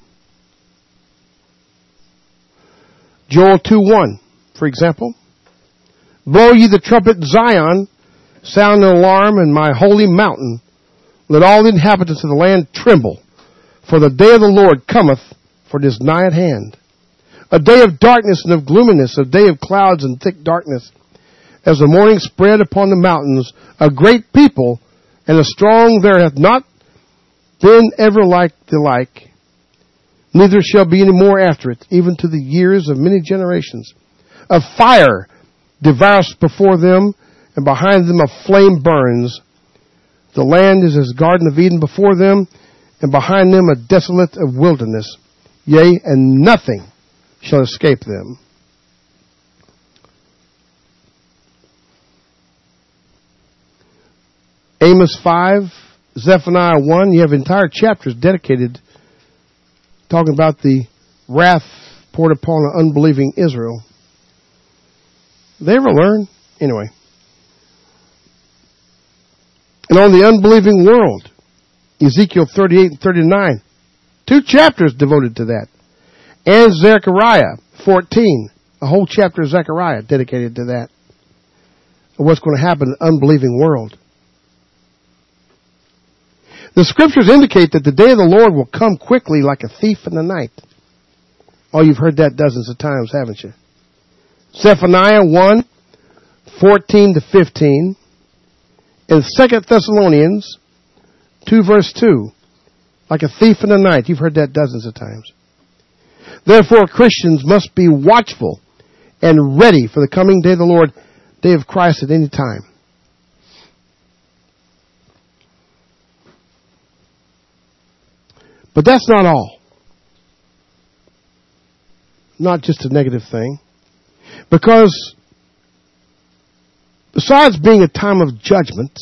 Joel 2:1, for example. Blow ye the trumpet in Zion, sound an alarm in my holy mountain. Let all the inhabitants of the land tremble, for the day of the Lord cometh, for it is nigh at hand. A day of darkness and of gloominess, a day of clouds and thick darkness. As the morning spread upon the mountains, a great people and a strong there hath not been ever like the like. Neither shall be any more after it, even to the years of many generations. A fire devoureth before them, and behind them a flame burns. The land is as Garden of Eden before them, and behind them a desolate of wilderness. Yea, and nothing shall escape them. Amos 5, Zephaniah 1, you have entire chapters dedicated talking about the wrath poured upon an unbelieving Israel. They ever learn? Anyway. And on the unbelieving world, Ezekiel 38 and 39, 2 chapters devoted to that. And Zechariah 14, a whole chapter of Zechariah dedicated to that. Of what's going to happen in an unbelieving world. The scriptures indicate that the day of the Lord will come quickly like a thief in the night. Oh, you've heard that dozens of times, haven't you? Zephaniah 1, 14-15. And 2 Thessalonians 2 verse 2. Like a thief in the night. You've heard that dozens of times. Therefore, Christians must be watchful and ready for the coming day of the Lord, day of Christ at any time. But that's not all. Not just a negative thing. Because besides being a time of judgment,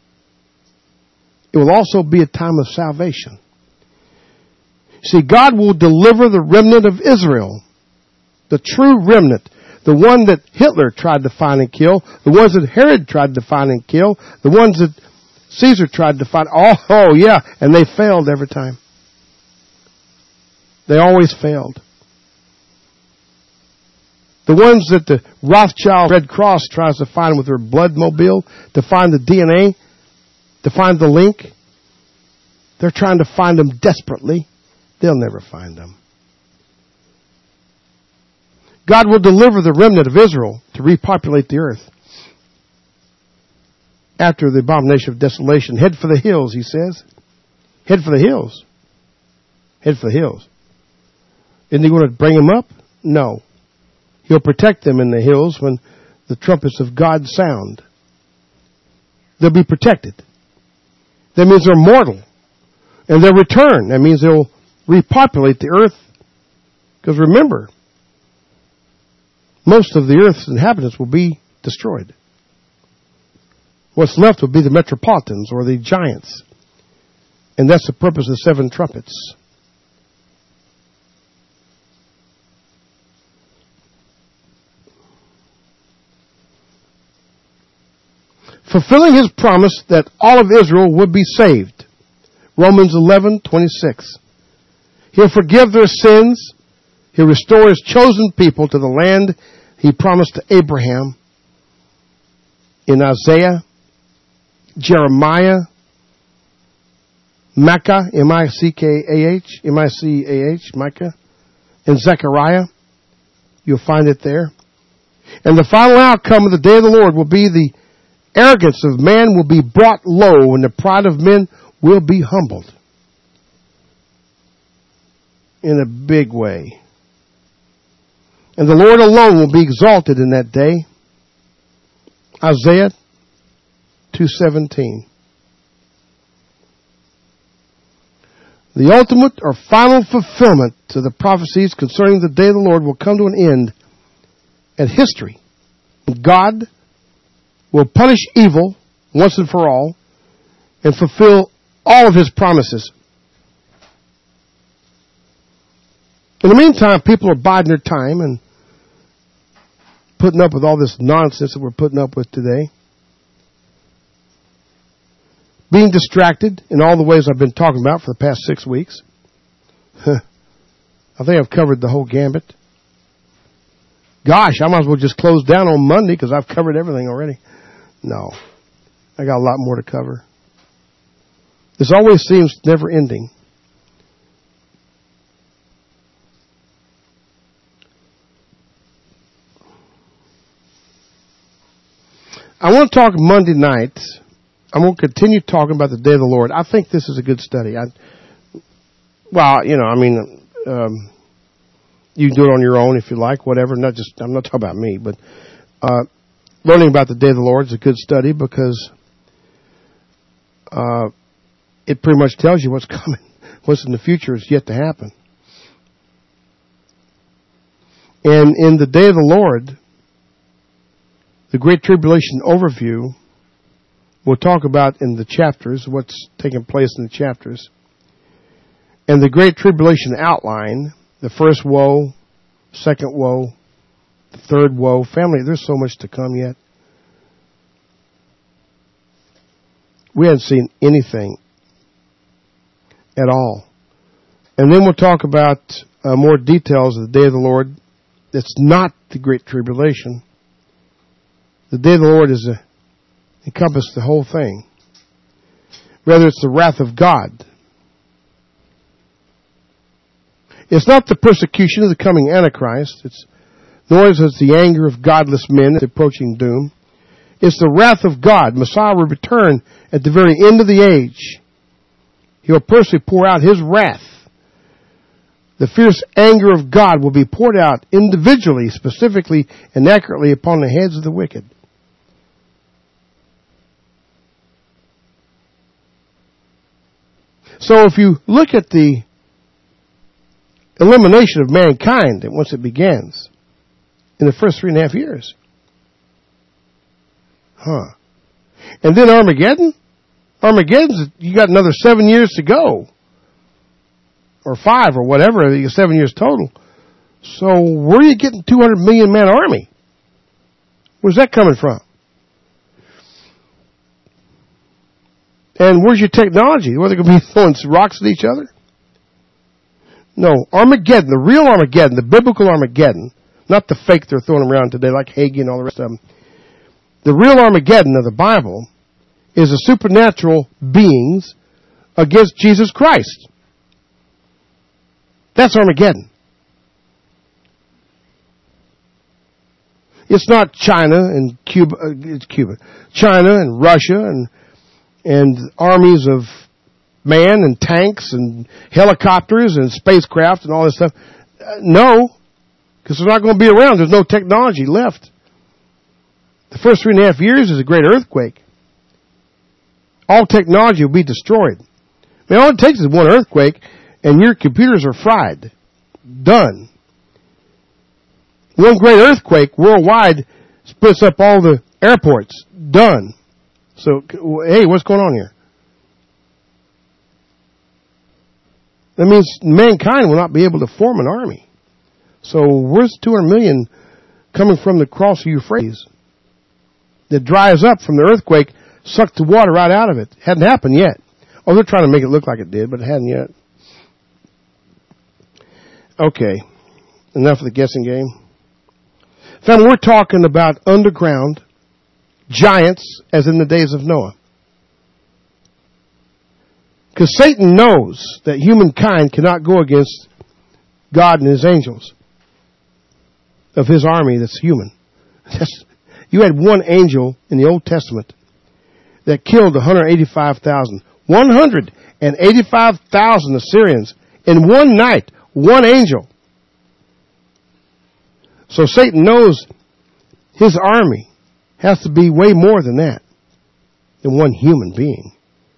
it will also be a time of salvation. See, God will deliver the remnant of Israel, the true remnant, the one that Hitler tried to find and kill, the ones that Herod tried to find and kill, the ones that Caesar tried to find. Oh yeah, and they failed every time. They always failed. The ones that the Rothschild Red Cross tries to find with their blood mobile, to find the DNA, to find the link, they're trying to find them desperately. They'll never find them. God will deliver the remnant of Israel to repopulate the earth. After the abomination of desolation, head for the hills, he says. Head for the hills. Head for the hills. Isn't he going to bring them up? No. He'll protect them in the hills when the trumpets of God sound. They'll be protected. That means they're mortal. And they'll return. That means they'll repopulate the earth. Because remember, most of the earth's inhabitants will be destroyed. What's left will be the metropolitans or the giants. And that's the purpose of the 7 trumpets. Fulfilling his promise that all of Israel would be saved. Romans 11:26. He'll forgive their sins. He'll restore his chosen people to the land he promised to Abraham. In Isaiah, Jeremiah, Micah, M-I-C-K-A-H, M-I-C-A-H, Micah, and Zechariah. You'll find it there. And the final outcome of the day of the Lord will be the arrogance of man will be brought low, and the pride of men will be humbled. In a big way. And the Lord alone will be exalted in that day. Isaiah 2:17. The ultimate or final fulfillment to the prophecies concerning the day of the Lord will come to an end at history. God will punish evil once and for all and fulfill all of His promises. In the meantime, people are biding their time and putting up with all this nonsense that we're putting up with today. Being distracted in all the ways I've been talking about for the past 6 weeks. I think I've covered the whole gambit. Gosh, I might as well just close down on Monday because I've covered everything already. No, I got a lot more to cover. This always seems never ending. I want to talk Monday night. I'm going to continue talking about the day of the Lord. I think this is a good study. You can do it on your own if you like, whatever. I'm not talking about me, but learning about the day of the Lord is a good study because it pretty much tells you what's coming. What's in the future is yet to happen. And in the day of the Lord, the Great Tribulation overview, we'll talk about in the chapters, what's taking place in the chapters. And the Great Tribulation outline, the first woe, second woe, the third woe. Family, there's so much to come yet. We haven't seen anything at all. And then we'll talk about more details of the day of the Lord. It's not the Great Tribulation. The day of the Lord encompasses the whole thing. Rather, it's the wrath of God. It's not the persecution of the coming Antichrist. Nor is it the anger of godless men approaching doom. It's the wrath of God. Messiah will return at the very end of the age. He will personally pour out His wrath. The fierce anger of God will be poured out individually, specifically, and accurately upon the heads of the wicked. So if you look at the elimination of mankind once it begins, in the first 3.5 years. And then Armageddon? Armageddon's, you got another 7 years to go. Or 5 or whatever, 7 years total. So where are you getting 200 million man army? Where's that coming from? And where's your technology? Are they going to be throwing rocks at each other? No, Armageddon, the real Armageddon, the biblical Armageddon, not the fake they're throwing around today like Hagee and all the rest of them. The real Armageddon of the Bible is the supernatural beings against Jesus Christ. That's Armageddon. It's not China and Cuba. It's Cuba. China and Russia and armies of man and tanks and helicopters and spacecraft and all this stuff. No, because they're not going to be around. There's no technology left. The first 3.5 years is a great earthquake. All technology will be destroyed. I mean, all it takes is one earthquake and your computers are fried. Done. One great earthquake worldwide splits up all the airports. Done. So, hey, what's going on here? That means mankind will not be able to form an army. So where's 200 million coming from the cross of Euphrates? That dries up from the earthquake, sucked the water right out of it. Hadn't happened yet. Oh, they're trying to make it look like it did, but it hadn't yet. Okay, enough of the guessing game. Family, we're talking about underground giants as in the days of Noah. Because Satan knows that humankind cannot go against God and His angels of His army that's human. You had one angel in the Old Testament that killed 185,000. 185,000 Assyrians in one night. One angel. So Satan knows his army has to be way more than that, than one human being.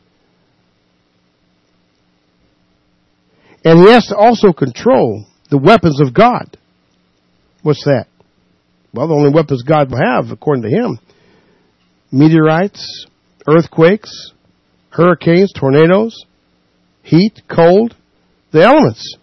And he has to also control the weapons of God. What's that? Well, the only weapons God will have, according to him, meteorites, earthquakes, hurricanes, tornadoes, heat, cold, the elements.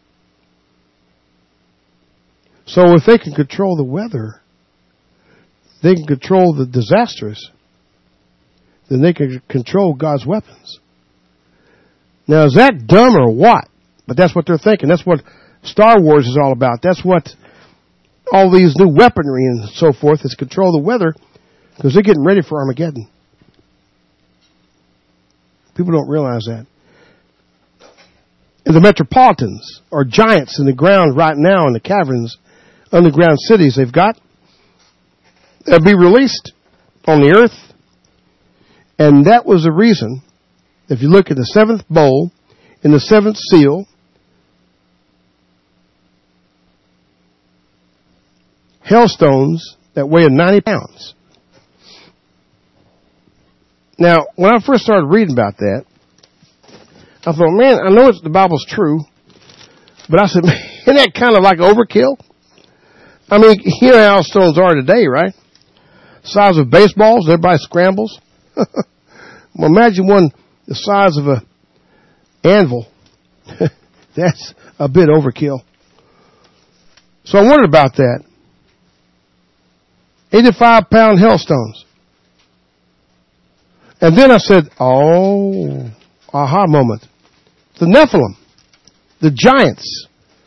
So if they can control the weather, they can control the disasters, then they can control God's weapons. Now, is that dumb or what? But that's what they're thinking. That's what Star Wars is all about. That's what all these new weaponry and so forth is, control the weather, because they're getting ready for Armageddon. People don't realize that. And the metropolitans are giants in the ground right now in the caverns, underground cities they've got. They'll be released on the earth. And that was the reason, if you look at the seventh bowl in the seventh seal, hailstones that weigh 90 pounds. Now, when I first started reading about that, I thought, man, I know the Bible's true, but I said, man, isn't that kind of like overkill? I mean, you know how hailstones are today, right? Size of baseballs, everybody scrambles. Well, imagine one the size of a anvil. That's a bit overkill. So I wondered about that. 85-pound hailstones. And then I said, oh, aha moment. The Nephilim, the giants.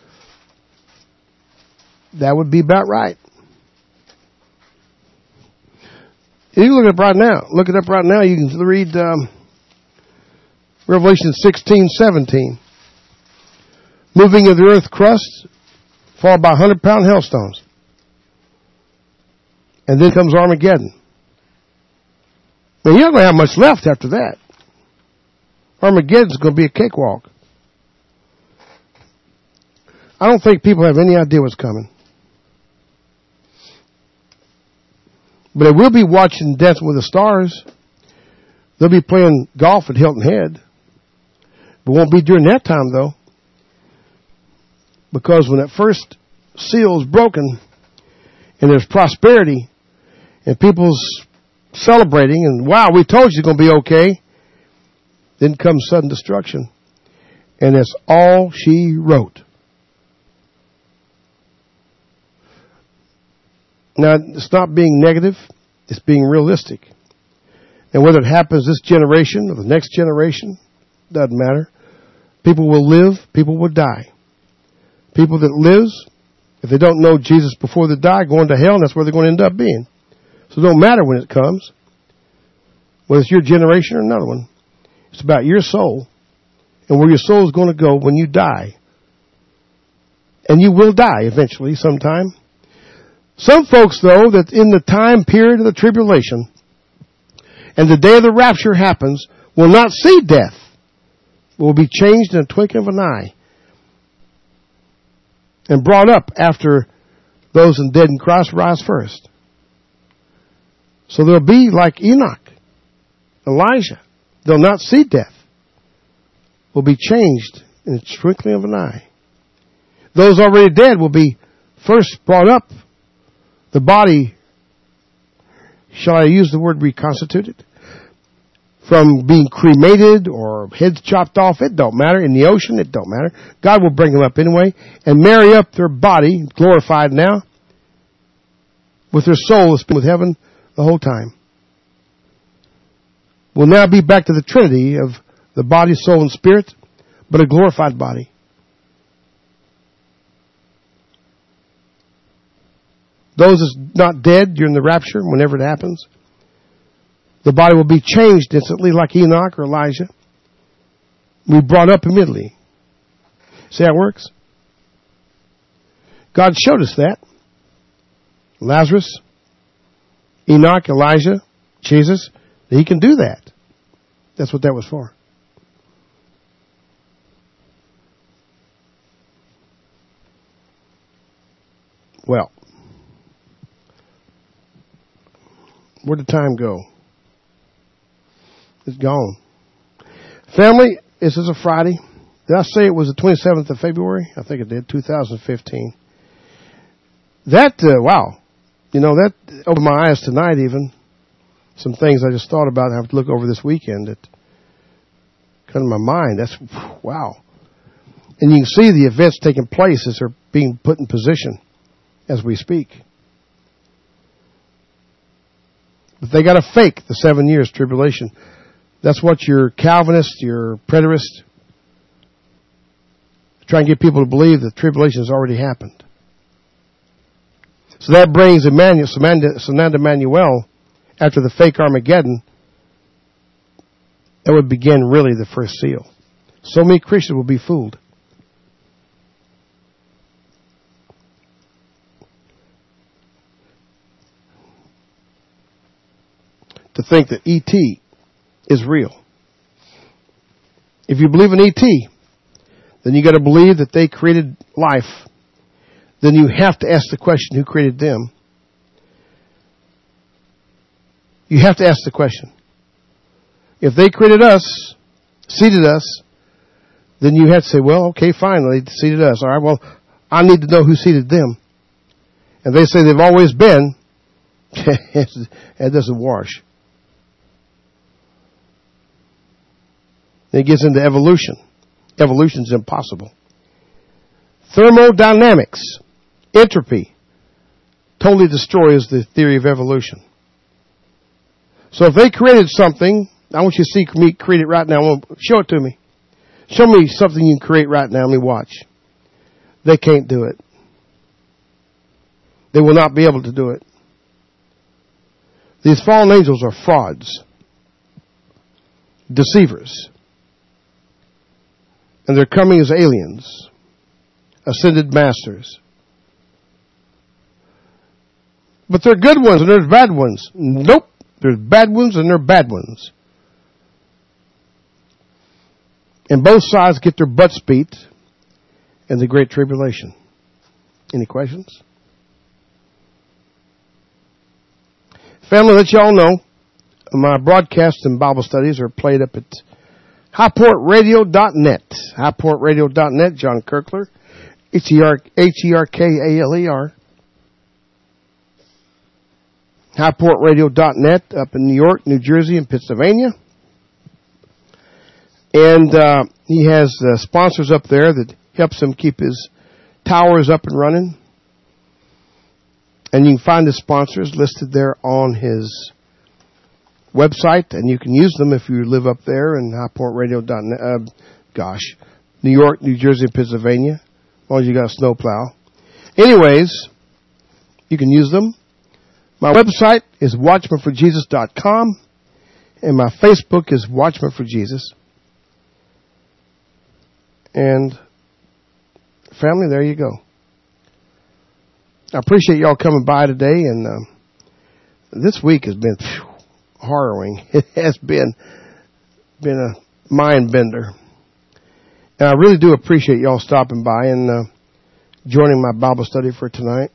That would be about right. You can look it up right now. Look it up right now. You can read Revelation 16:17. Moving of the earth crust, followed by 100-pound hailstones. And then comes Armageddon. Now, you're not going to have much left after that. Armageddon's going to be a cakewalk. I don't think people have any idea what's coming. But they will be watching Dancing with the Stars. They'll be playing golf at Hilton Head. But won't be during that time, though. Because when that first seal is broken and there's prosperity and people's celebrating and, wow, we told you it's going to be okay, then comes sudden destruction. And that's all she wrote. Now, it's not being negative. It's being realistic. And whether it happens this generation or the next generation, doesn't matter. People will live. People will die. People that lives, if they don't know Jesus before they die, going to hell, and that's where they're going to end up being. So it don't matter when it comes. Whether it's your generation or another one. It's about your soul and where your soul is going to go when you die. And you will die eventually sometime. Some folks, though, that in the time period of the tribulation and the day of the rapture happens, will not see death. Will be changed in a twinkling of an eye and brought up after those in dead in Christ rise first. So they'll be like Enoch, Elijah. They'll not see death. Will be changed in a twinkling of an eye. Those already dead will be first brought up. The body, shall I use the word reconstituted? From being cremated or heads chopped off, it don't matter. In the ocean, it don't matter. God will bring them up anyway and marry up their body, glorified now, with their soul that's been with heaven the whole time. We'll now be back to the Trinity of the body, soul, and spirit, but a glorified body. Those that's not dead during the rapture, whenever it happens, the body will be changed instantly like Enoch or Elijah. We're brought up immediately. See how it works? God showed us that. Lazarus, Enoch, Elijah, Jesus, he can do that. That's what that was for. Well, where'd the time go? It's gone. Family, this is a Friday. Did I say it was the 27th of February? I think it did, 2015. That, wow. That opened my eyes tonight even. Some things I just thought about and have to look over this weekend that come to my mind. That's, wow. And you can see the events taking place as they're being put in position as we speak. But they got to fake the 7 years tribulation. That's what your Calvinist, your preterist, try and get people to believe that tribulation has already happened. So that brings Sananda Emmanuel, after the fake Armageddon, that would begin really the first seal. So many Christians will be fooled. To think that E.T. is real. If you believe in E.T., then you got to believe that they created life. Then you have to ask the question, who created them? You have to ask the question. If they created us, seeded us, then you have to say, well, okay, fine, they seeded us. All right, well, I need to know who seeded them. And they say they've always been. It doesn't wash. Then it gets into evolution. Evolution is impossible. Thermodynamics, entropy, totally destroys the theory of evolution. So if they created something, I want you to see me create it right now. Show it to me. Show me something you can create right now. Let me watch. They can't do it. They will not be able to do it. These fallen angels are frauds, deceivers. And they're coming as aliens, ascended masters. But they're good ones and there's bad ones. Nope. There's bad ones and there's bad ones. And both sides get their butts beat in the Great Tribulation. Any questions? Family, let y'all know, my broadcasts and Bible studies are played up at HighPortRadio.net. HighPortRadio.net, John Kirkler. Herkerkaler. HighPortRadio.net up in New York, New Jersey, and Pennsylvania. And he has sponsors up there that helps him keep his towers up and running. And you can find the sponsors listed there on his website, and you can use them if you live up there in HighPortRadio.net. New York, New Jersey, and Pennsylvania. As long as you got a snowplow. Anyways, you can use them. My website is WatchmanForJesus.com, and my Facebook is Watchman for Jesus. And family, there you go. I appreciate y'all coming by today, and this week has been harrowing. It has been a mind bender. And I really do appreciate y'all stopping by and joining my Bible study for tonight.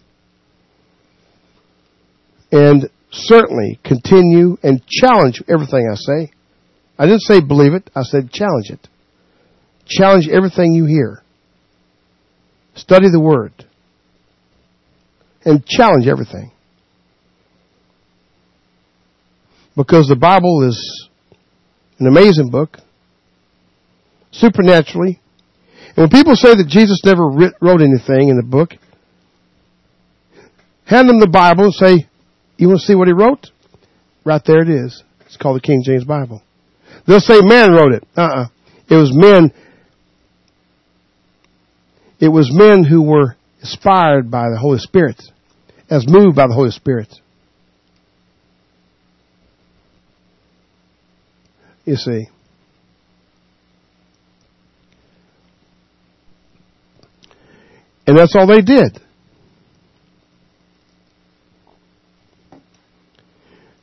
And certainly continue and challenge everything I say. I didn't say believe it. I said challenge it. Challenge everything you hear. Study the Word. And challenge everything. Because the Bible is an amazing book. Supernaturally. And when people say that Jesus never wrote anything in the book, hand them the Bible and say, you want to see what he wrote? Right there it is. It's called the King James Bible. They'll say man wrote it. It was men. It was men who were inspired by the Holy Spirit, as moved by the Holy Spirit. You see. And that's all they did.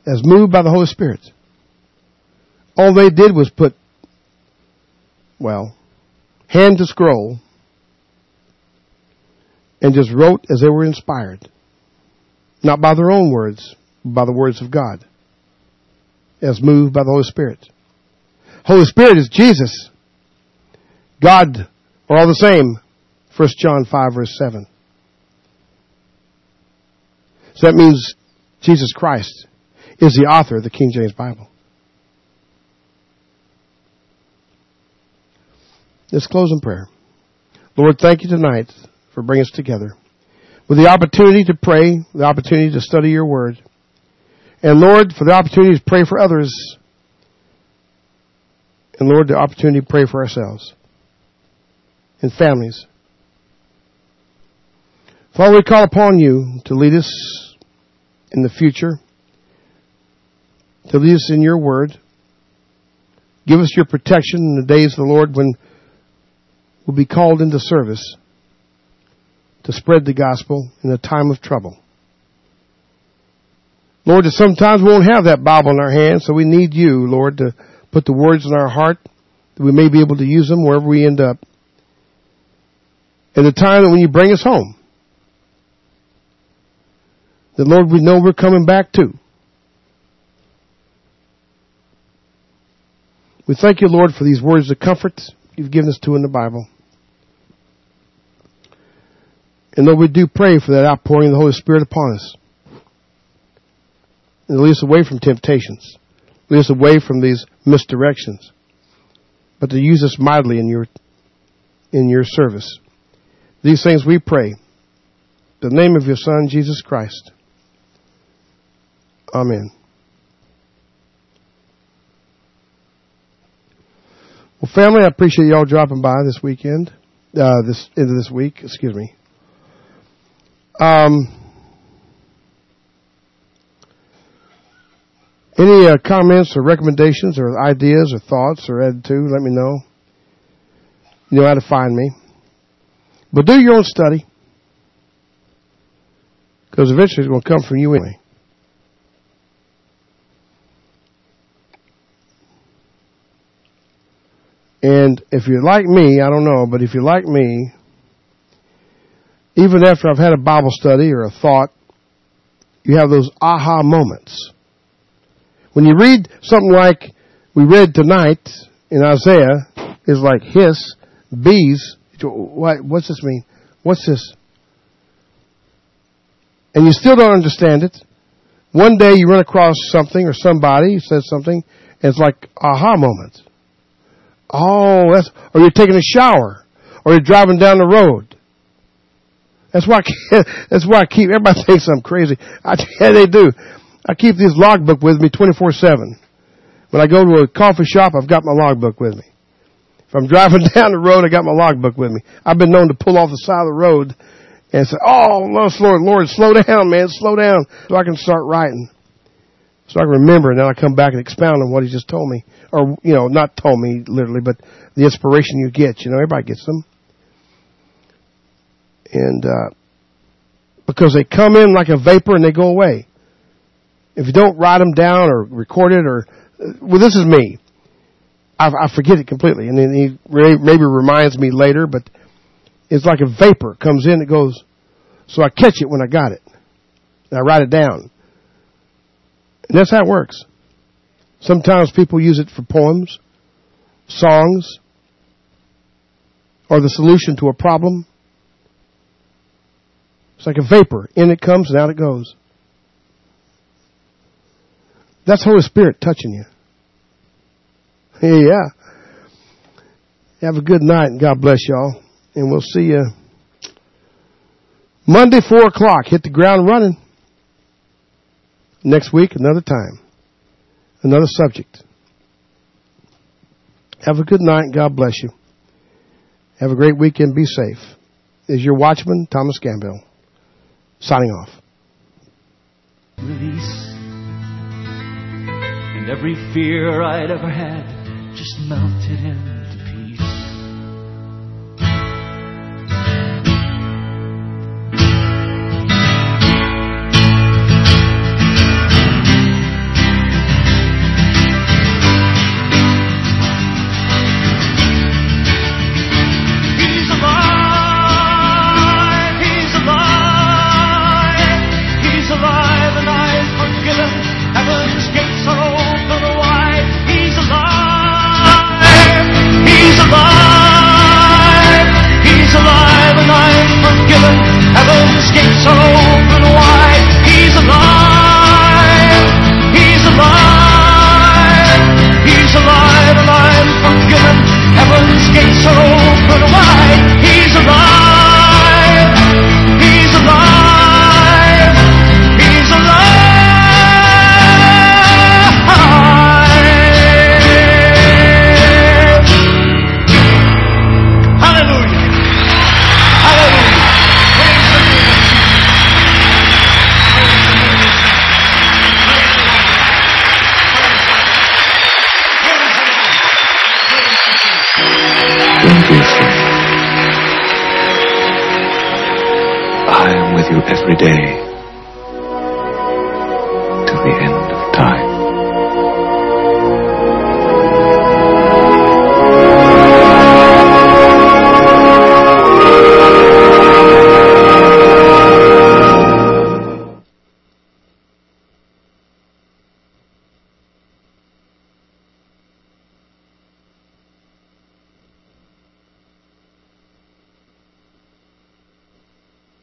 as moved by the Holy Spirit. All they did was put, hand to scroll and just wrote as they were inspired. Not by their own words, but by the words of God. As moved by the Holy Spirit. Holy Spirit is Jesus. God are all the same. 1 John 5 verse 7. So that means Jesus Christ is the author of the King James Bible. Let's close in prayer. Lord, thank you tonight for bringing us together with the opportunity to pray, the opportunity to study your word, and Lord, for the opportunity to pray for others, and Lord, the opportunity to pray for ourselves and families. Father, we call upon you to lead us in the future, to lead us in your word. Give us your protection in the days of the Lord when we'll be called into service to spread the gospel in a time of trouble. Lord, that sometimes we won't have that Bible in our hands, so we need you, Lord, to put the words in our heart that we may be able to use them wherever we end up. In the time that when you bring us home, that, Lord, we know we're coming back too. We thank you, Lord, for these words of comfort you've given us to in the Bible. And Lord, we do pray for that outpouring of the Holy Spirit upon us. And lead us away from temptations. Lead us away from these misdirections. But to use us mightily in your service. These things we pray. In the name of your Son, Jesus Christ. Amen. Well, family, I appreciate y'all dropping by this weekend. This into this week, excuse me. Any comments or recommendations or ideas or thoughts or attitude, let me know. You know how to find me. But do your own study. Because eventually it's going to come from you anyway. And if you're like me, I don't know, but if you're like me, even after I've had a Bible study or a thought, you have those aha moments. When you read something like we read tonight in Isaiah, it's like hiss, bees. What's this mean? What's this? And you still don't understand it. One day you run across something or somebody who says something, and it's like aha moment. Oh, or you're taking a shower, or you're driving down the road. That's why I keep, everybody thinks I'm crazy. Yeah, they do. I keep this logbook with me 24/7. When I go to a coffee shop, I've got my logbook with me. If I'm driving down the road, I got my logbook with me. I've been known to pull off the side of the road and say, oh, Lord, slow down, man, slow down, so I can start writing. So I can remember, and then I come back and expound on what he just told me. Or, not told me literally, but the inspiration you get. Everybody gets them. And because they come in like a vapor and they go away. If you don't write them down or record it this is me. I forget it completely. And then he maybe reminds me later, but it's like a vapor comes in, it goes. So I catch it when I got it. And I write it down. And that's how it works. Sometimes people use it for poems, songs, or the solution to a problem. It's like a vapor. In it comes and out it goes. That's Holy Spirit touching you. Yeah. Have a good night and God bless y'all. And we'll see you Monday, 4 o'clock. Hit the ground running. Next week, another time. Another subject. Have a good night and God bless you. Have a great weekend. Be safe. Is your watchman, Thomas Gambill, signing off. Release. And every fear I'd ever had just melted into peace. wonder why. He's alive. He's alive. He's alive. Hallelujah. Hallelujah. Praise the name of Don't be afraid. I am with you every day.